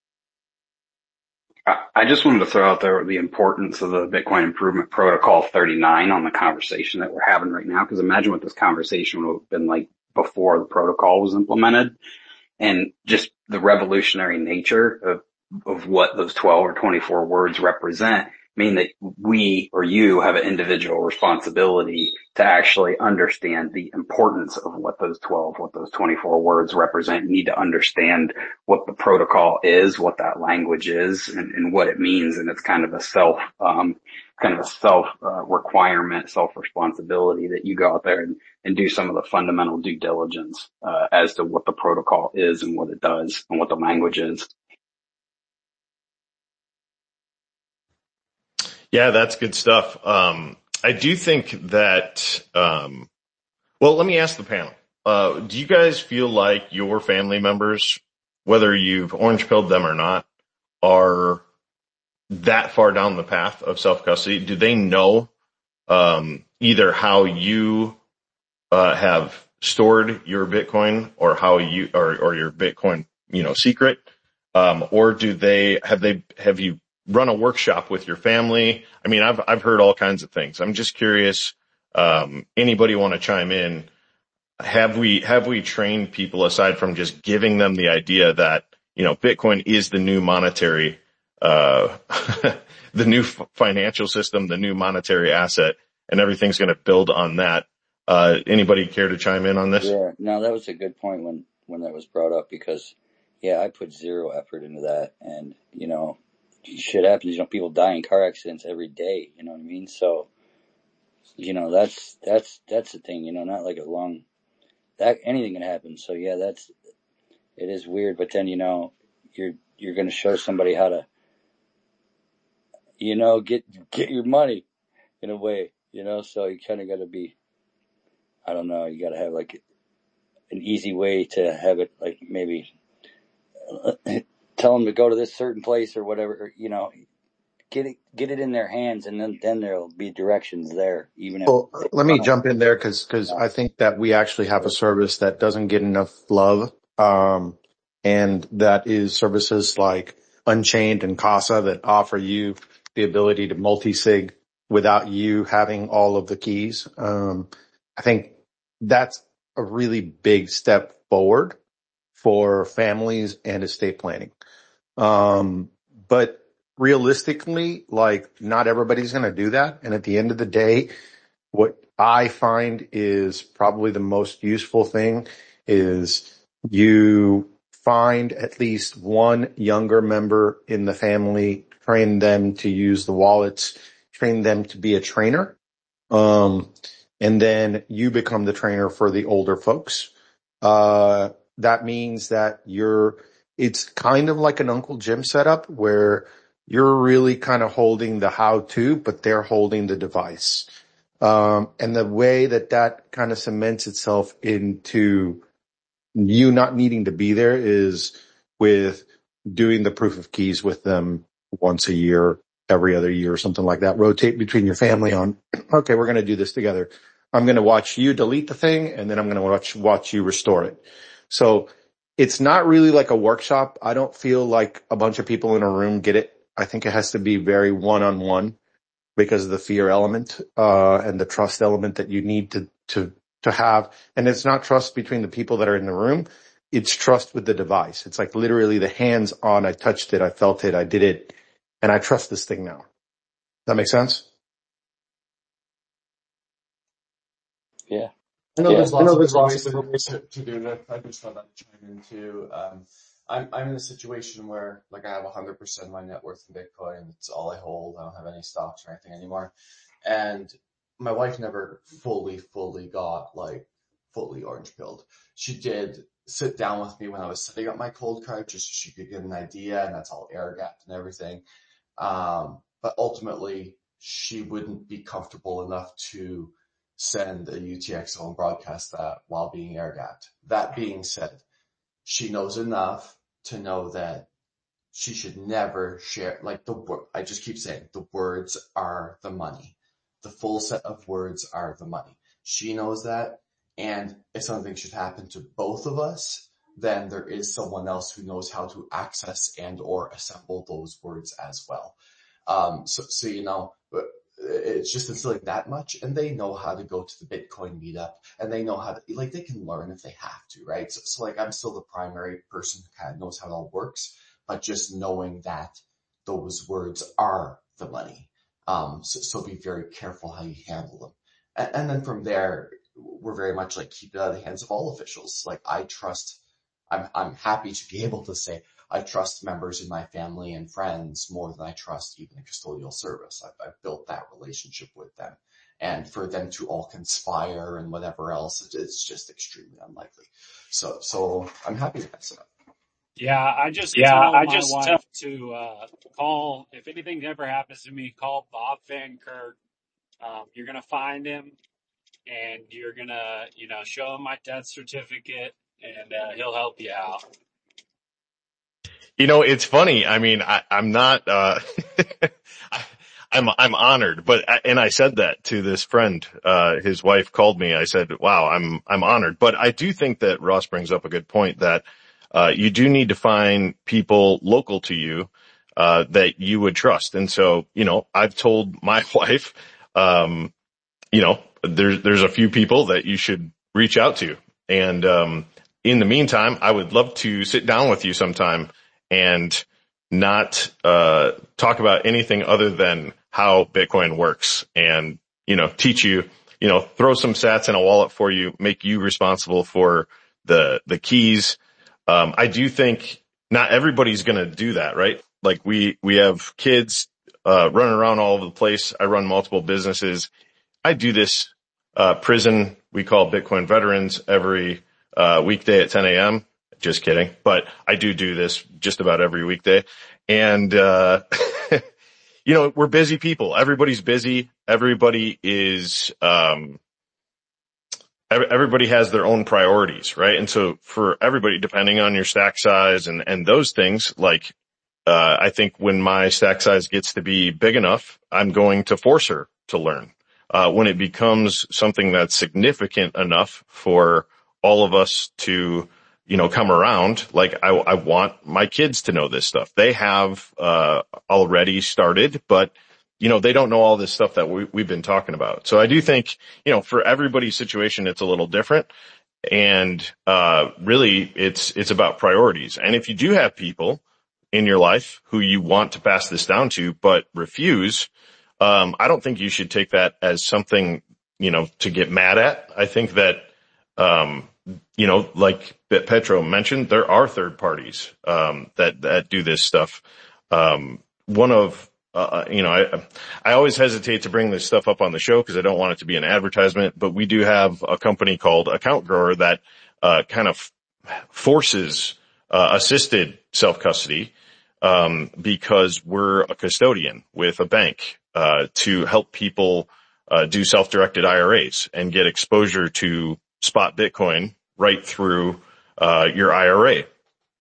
I just wanted to throw out there the importance of the Bitcoin Improvement Protocol thirty-nine on the conversation that we're having right now. Because imagine what this conversation would have been like before the protocol was implemented, and just the revolutionary nature of, of what those twelve or twenty-four words represent mean that we or you have an individual responsibility to actually understand the importance of what those twelve, what those twenty-four words represent. You need to understand what the protocol is, what that language is, and, and what it means. And it's kind of a self, um, kind of a self uh, requirement, self responsibility that you go out there and, and do some of the fundamental due diligence uh, as to what the protocol is and what it does and what the language is. Yeah, that's good stuff. Um, I do think that, um, well, let me ask the panel. Uh, do you guys feel like your family members, whether you've orange pilled them or not, are that far down the path of self-custody? Do they know, um, either how you, uh, have stored your Bitcoin or how you, or, or your Bitcoin, you know, secret? Um, or do they, have they, have you run a workshop with your family? I mean, I've, I've heard all kinds of things. I'm just curious. Um, anybody want to chime in? have we, have we trained people aside from just giving them the idea that, you know, Bitcoin is the new monetary, uh, the new f- financial system, the new monetary asset, and everything's going to build on that. Uh, anybody care to chime in on this? Yeah, no, that was a good point when, when that was brought up because, yeah, I put zero effort into that. And, you know, shit happens. You know, people die in car accidents every day. You know what I mean? So, you know, that's, that's, that's the thing, you know, not like a long, that anything can happen. So yeah, that's, it is weird, but then, you know, you're, you're going to show somebody how to, you know, get, get your money in a way, you know, so you kind of got to be, I don't know, you got to have like an easy way to have it, like maybe tell them to go to this certain place or whatever, or, you know, get it, get it in their hands, and then, then there'll be directions there, even if. Well, they let me don't. jump in there because because I think that we actually have a service that doesn't get enough love, um, and that is services like Unchained and Casa that offer you the ability to multi-sig without you having all of the keys. Um, I think that's a really big step forward for families and estate planning. Um, but realistically, like not everybody's going to do that. And at the end of the day, what I find is probably the most useful thing is you find at least one younger member in the family, train them to use the wallets, train them to be a trainer. Um, and then you become the trainer for the older folks. Uh, that means that you're, it's kind of like an Uncle Jim setup where you're really kind of holding the how to, but they're holding the device. Um, and the way that that kind of cements itself into you not needing to be there is with doing the proof of keys with them once a year, every other year, or something like that. Rotate between your family on, okay, we're going to do this together. I'm going to watch you delete the thing, and then I'm going to watch, watch you restore it. So it's not really like a workshop. I don't feel like a bunch of people in a room get it. I think it has to be very one-on-one because of the fear element, uh, and the trust element that you need to, to, to have. And it's not trust between the people that are in the room. It's trust with the device. It's like literally the hands on, I touched it, I felt it, I did it, and I trust this thing now. Does that make sense? Yeah. I know Yeah. there's I lots know of there's different lots ways of to, different ways. to, to do that. I just thought I'd chime in too. Um, I'm, I'm in a situation where like I have one hundred percent of my net worth in Bitcoin. It's all I hold. I don't have any stocks or anything anymore. And my wife never fully, fully got like fully orange pilled. She did sit down with me when I was setting up my cold card just so she could get an idea, and that's all air gapped and everything. Um, but ultimately she wouldn't be comfortable enough to send a U T X O and broadcast that while being air gapped. That being said, she knows enough to know that she should never share, like the word, I just keep saying, the words are the money. The full set of words are the money. She knows that, and if something should happen to both of us, then there is someone else who knows how to access and or assemble those words as well. Um, so, so, you know, it's just instilling that much, and they know how to go to the Bitcoin meetup, and they know how to, like, they can learn if they have to, right? So, so like, I'm still the primary person who kind of knows how it all works, but just knowing that those words are the money. Um, so, so be very careful how you handle them. And, and then from there, we're very much like, keep it out of the hands of all officials. Like, I trust, I'm, I'm happy to be able to say, I trust members in my family and friends more than I trust even a custodial service. I've, I've built that relationship with them. And for them to all conspire and whatever else, it's just extremely unlikely. So, so I'm happy to mess it up. Yeah, I just Yeah, tell I my just tell. wife to uh, call, if anything ever happens to me, call Bob Van Kirk. Um, you're going to find him, and you're going to, you know, show him my death certificate, and uh, he'll help you out. You know, it's funny. I mean, I, I'm not, uh, I, I'm, I'm honored, but, and I said that to this friend, uh, his wife called me. I said, wow, I'm, I'm honored, but I do think that Ross brings up a good point that, uh, you do need to find people local to you, uh, that you would trust. And so, you know, I've told my wife, um, you know, there's, there's a few people that you should reach out to. And, um, in the meantime, I would love to sit down with you sometime and not, uh, talk about anything other than how Bitcoin works and, you know, teach you, you know, throw some sats in a wallet for you, make you responsible for the, the keys. Um, I do think not everybody's going to do that, right? Like we, we have kids, uh, running around all over the place. I run multiple businesses. I do this, uh, prison we call Bitcoin veterans every, uh, weekday at ten a.m. Just kidding. But I do do this just about every weekday. And, uh, you know, we're busy people. Everybody's busy. Everybody is, um, everybody has their own priorities, right? And so for everybody, depending on your stack size and, and those things, like, uh, I think when my stack size gets to be big enough, I'm going to force her to learn. Uh, when it becomes something that's significant enough for all of us to, you know, come around, like I, I want my kids to know this stuff. They have, uh, already started, but, you know, they don't know all this stuff that we, we've been talking about. So I do think, you know, for everybody's situation, it's a little different. And, uh, really it's, it's about priorities. And if you do have people in your life who you want to pass this down to, but refuse, um, I don't think you should take that as something, you know, to get mad at. I think that, um, you know, like Petro mentioned, there are third parties, um, that, that do this stuff. Um, one of, uh, you know, I, I always hesitate to bring this stuff up on the show because I don't want it to be an advertisement, but we do have a company called Account Grower that, uh, kind of forces, uh, assisted self-custody, um, because we're a custodian with a bank, uh, to help people, uh, do self-directed I R As and get exposure to spot Bitcoin right through, uh, your I R A.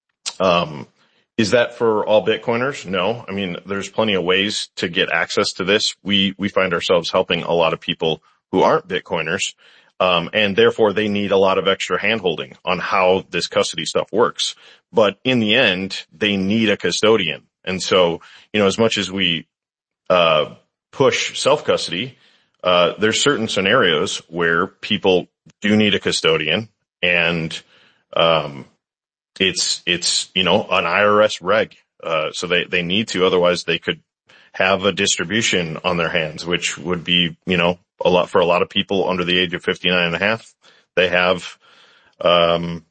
Um, is that for all Bitcoiners? No. I mean, there's plenty of ways to get access to this. We, we find ourselves helping a lot of people who aren't Bitcoiners. Um, and therefore they need a lot of extra handholding on how this custody stuff works. But in the end, they need a custodian. And so, you know, as much as we, uh, push self-custody, uh, there's certain scenarios where people do need a custodian and, um, it's, it's, you know, an I R S reg. Uh, so they, they need to, otherwise they could have a distribution on their hands, which would be, you know, a lot for a lot of people under the age of fifty-nine and a half. They have, um,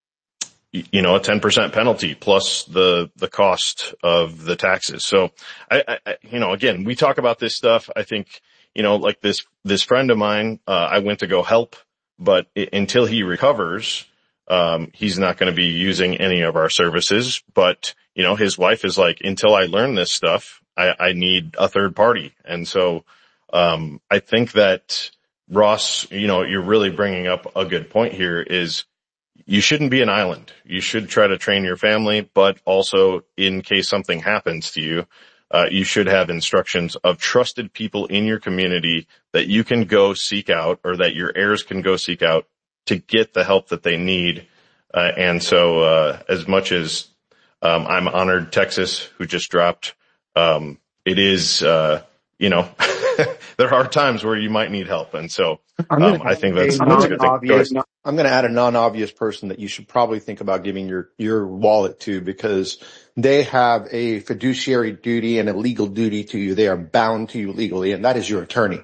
you know, a ten percent penalty plus the, the cost of the taxes. So I, I, you know, again, we talk about this stuff. I think, you know, like this, this friend of mine, uh, I went to go help, but it, until he recovers, um, he's not going to be using any of our services. But, you know, his wife is like, until I learn this stuff, I, I need a third party. And so, um, I think that Ross, you know, you're really bringing up a good point here is you shouldn't be an island. You should try to train your family, but also in case something happens to you, uh, you should have instructions of trusted people in your community that you can go seek out or that your heirs can go seek out to get the help that they need. Uh, and so, uh, as much as, um, I'm honored Texas, who just dropped, um, it is, uh, you know, there are times where you might need help. And so, um, I think that's, that's a good thing. Go ahead. I'm going to add a non-obvious person that you should probably think about giving your, your wallet to because they have a fiduciary duty and a legal duty to you. They are bound to you legally, and that is your attorney.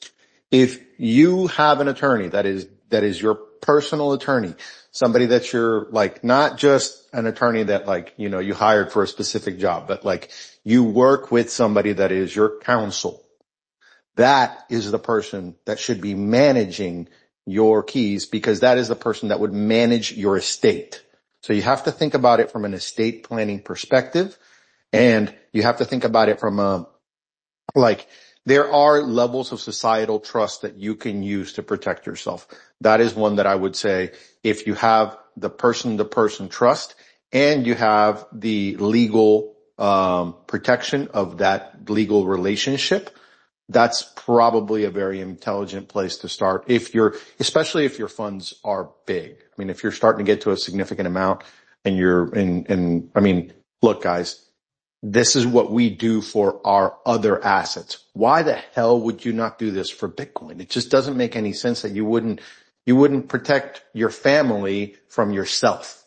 If you have an attorney that is, that is your personal attorney, somebody that's your, like, not just an attorney that, like, you know, you hired for a specific job, but like you work with somebody that is your counsel, that is the person that should be managing your keys because that is the person that would manage your estate. So you have to think about it from an estate planning perspective, and you have to think about it from a, like, there are levels of societal trust that you can use to protect yourself. That is one that I would say if you have the person-to-person trust and you have the legal um protection of that legal relationship, that's probably a very intelligent place to start if you're, especially if your funds are big. I mean, if you're starting to get to a significant amount and you're in, and I mean, look guys, this is what we do for our other assets. Why the hell would you not do this for Bitcoin? It just doesn't make any sense that you wouldn't You wouldn't protect your family from yourself.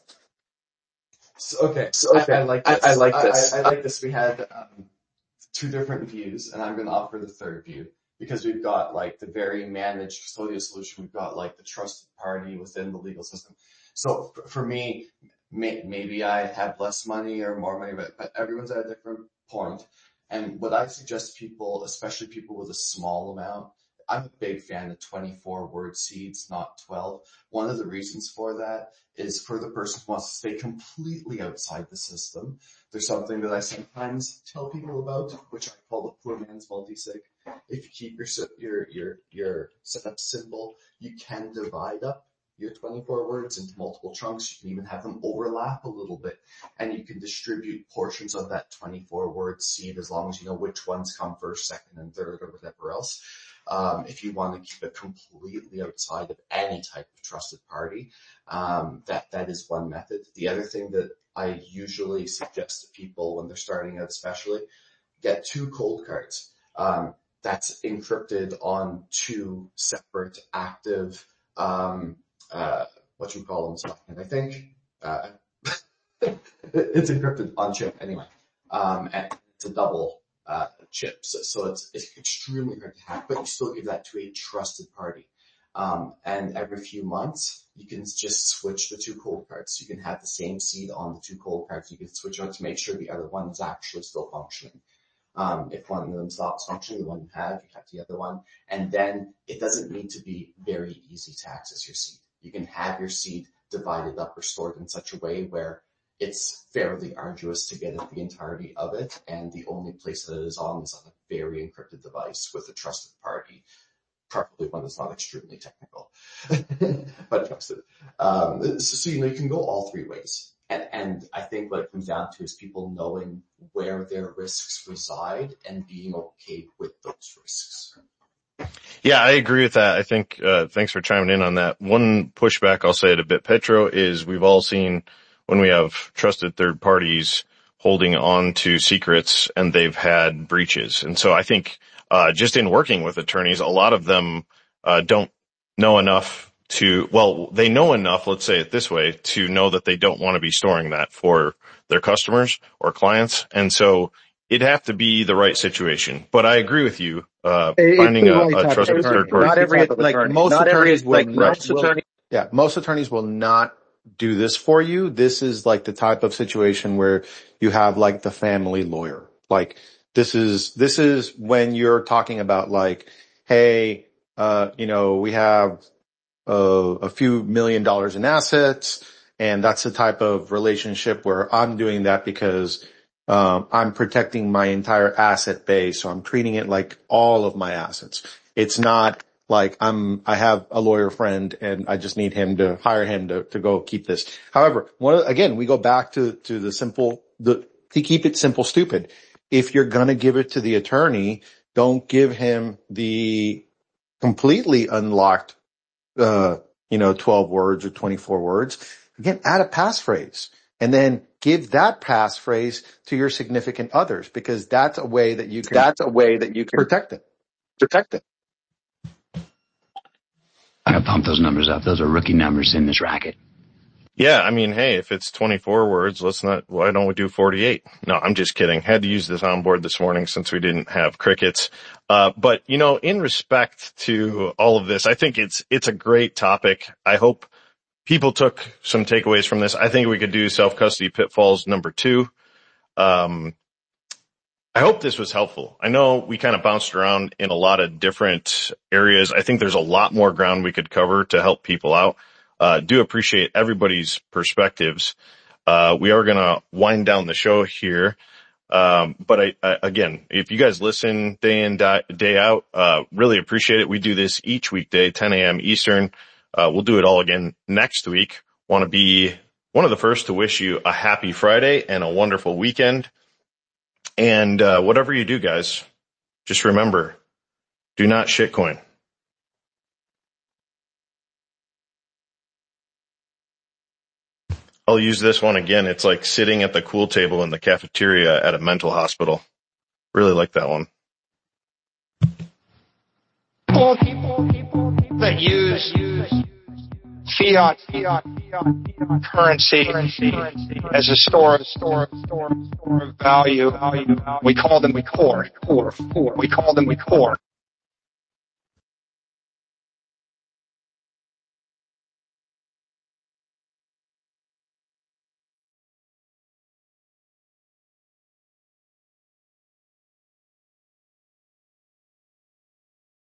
So, okay, so okay. I, I like this. I, I like this. I, I, I like this. We had um, two different views, and I'm going to offer the third view because we've got like the very managed custodial solution. We've got like the trusted party within the legal system. So for, for me, may, maybe I have less money or more money, but, but everyone's at a different point. And what I suggest to people, especially people with a small amount, I'm a big fan of twenty-four word seeds, not twelve. One of the reasons for that is for the person who wants to stay completely outside the system. There's something that I sometimes tell people about, which I call the poor man's multi-sig. If you keep your, your, your, your setup simple, you can divide up your twenty-four words into multiple chunks. You can even have them overlap a little bit, and you can distribute portions of that twenty-four word seed as long as you know which ones come first, second, and third, or whatever else. Um, if you want to keep it completely outside of any type of trusted party, um, that, that is one method. The other thing that I usually suggest to people when they're starting out especially, get two cold cards. Um, that's encrypted on two separate active, um, uh, what you call them, so I think, uh, it's encrypted on chip anyway. Um, and it's a double, uh, chip. So, so it's, it's extremely hard to hack, but you still give that to a trusted party. Um, and every few months, you can just switch the two cold cards. You can have the same seed on the two cold cards. You can switch out to make sure the other one is actually still functioning. Um, if one of them stops functioning, the one you have, you have the other one. And then it doesn't need to be very easy to access your seed. You can have your seed divided up or stored in such a way where it's fairly arduous to get at the entirety of it, and the only place that it is on is on a very encrypted device with a trusted party, preferably one that's not extremely technical, but trusted. Um, so, so, you know, you can go all three ways. And, and I think what it comes down to is people knowing where their risks reside and being okay with those risks. Yeah, I agree with that. I think, uh, thanks for chiming in on that. One pushback I'll say at a bit, Petro, is we've all seen when we have trusted third parties holding on to secrets and they've had breaches. And so I think, uh, just in working with attorneys, a lot of them, uh, don't know enough to, well, they know enough, let's say it this way, to know that they don't want to be storing that for their customers or clients. And so it'd have to be the right situation. But I agree with you, uh, It- finding it's a, the right a type of trusted attorney. third party. Not every, type of like attorney. most Not every, attorneys will, like not, most will, attorneys. yeah, most attorneys will not do this for you. This is like the type of situation where you have like the family lawyer. Like this is, this is when you're talking about like, hey, uh, you know, we have uh, a few million dollars in assets, and that's the type of relationship where I'm doing that because um, I'm protecting my entire asset base, so I'm treating it like all of my assets. It's not like I'm, I have a lawyer friend and I just need him to hire him to, to go keep this. However, one of, again, we go back to, to the simple, the, to keep it simple, stupid. If you're going to give it to the attorney, don't give him the completely unlocked, uh, you know, twelve words or twenty-four words. Again, add a passphrase and then give that passphrase to your significant others, because that's a way that you can, That's a way that you can protect it. protect it. I gotta pump those numbers up. Those are rookie numbers in this racket. Yeah, I mean, hey, if it's twenty-four words, let's not, why don't we do forty-eight? No, I'm just kidding. Had to use this on board this morning since we didn't have crickets. Uh, but, you know, in respect to all of this, I think it's, it's a great topic. I hope people took some takeaways from this. I think we could do self-custody pitfalls number two. Um, I hope this was helpful. I know we kind of bounced around in a lot of different areas. I think there's a lot more ground we could cover to help people out. Uh, do appreciate everybody's perspectives. Uh, we are going to wind down the show here. Um, but I, I, again, if you guys listen day in, day out, uh, really appreciate it. We do this each weekday, ten a.m. Eastern. Uh, we'll do it all again next week. Want to be one of the first to wish you a happy Friday and a wonderful weekend. And, uh, whatever you do, guys, just remember, do not shitcoin. I'll use this one again. It's like sitting at the cool table in the cafeteria at a mental hospital. Really like that one. People, people, people, people that use fiat, fiat, fiat currency as a store, store, store, store of value. We call them core, core, core. We call them core.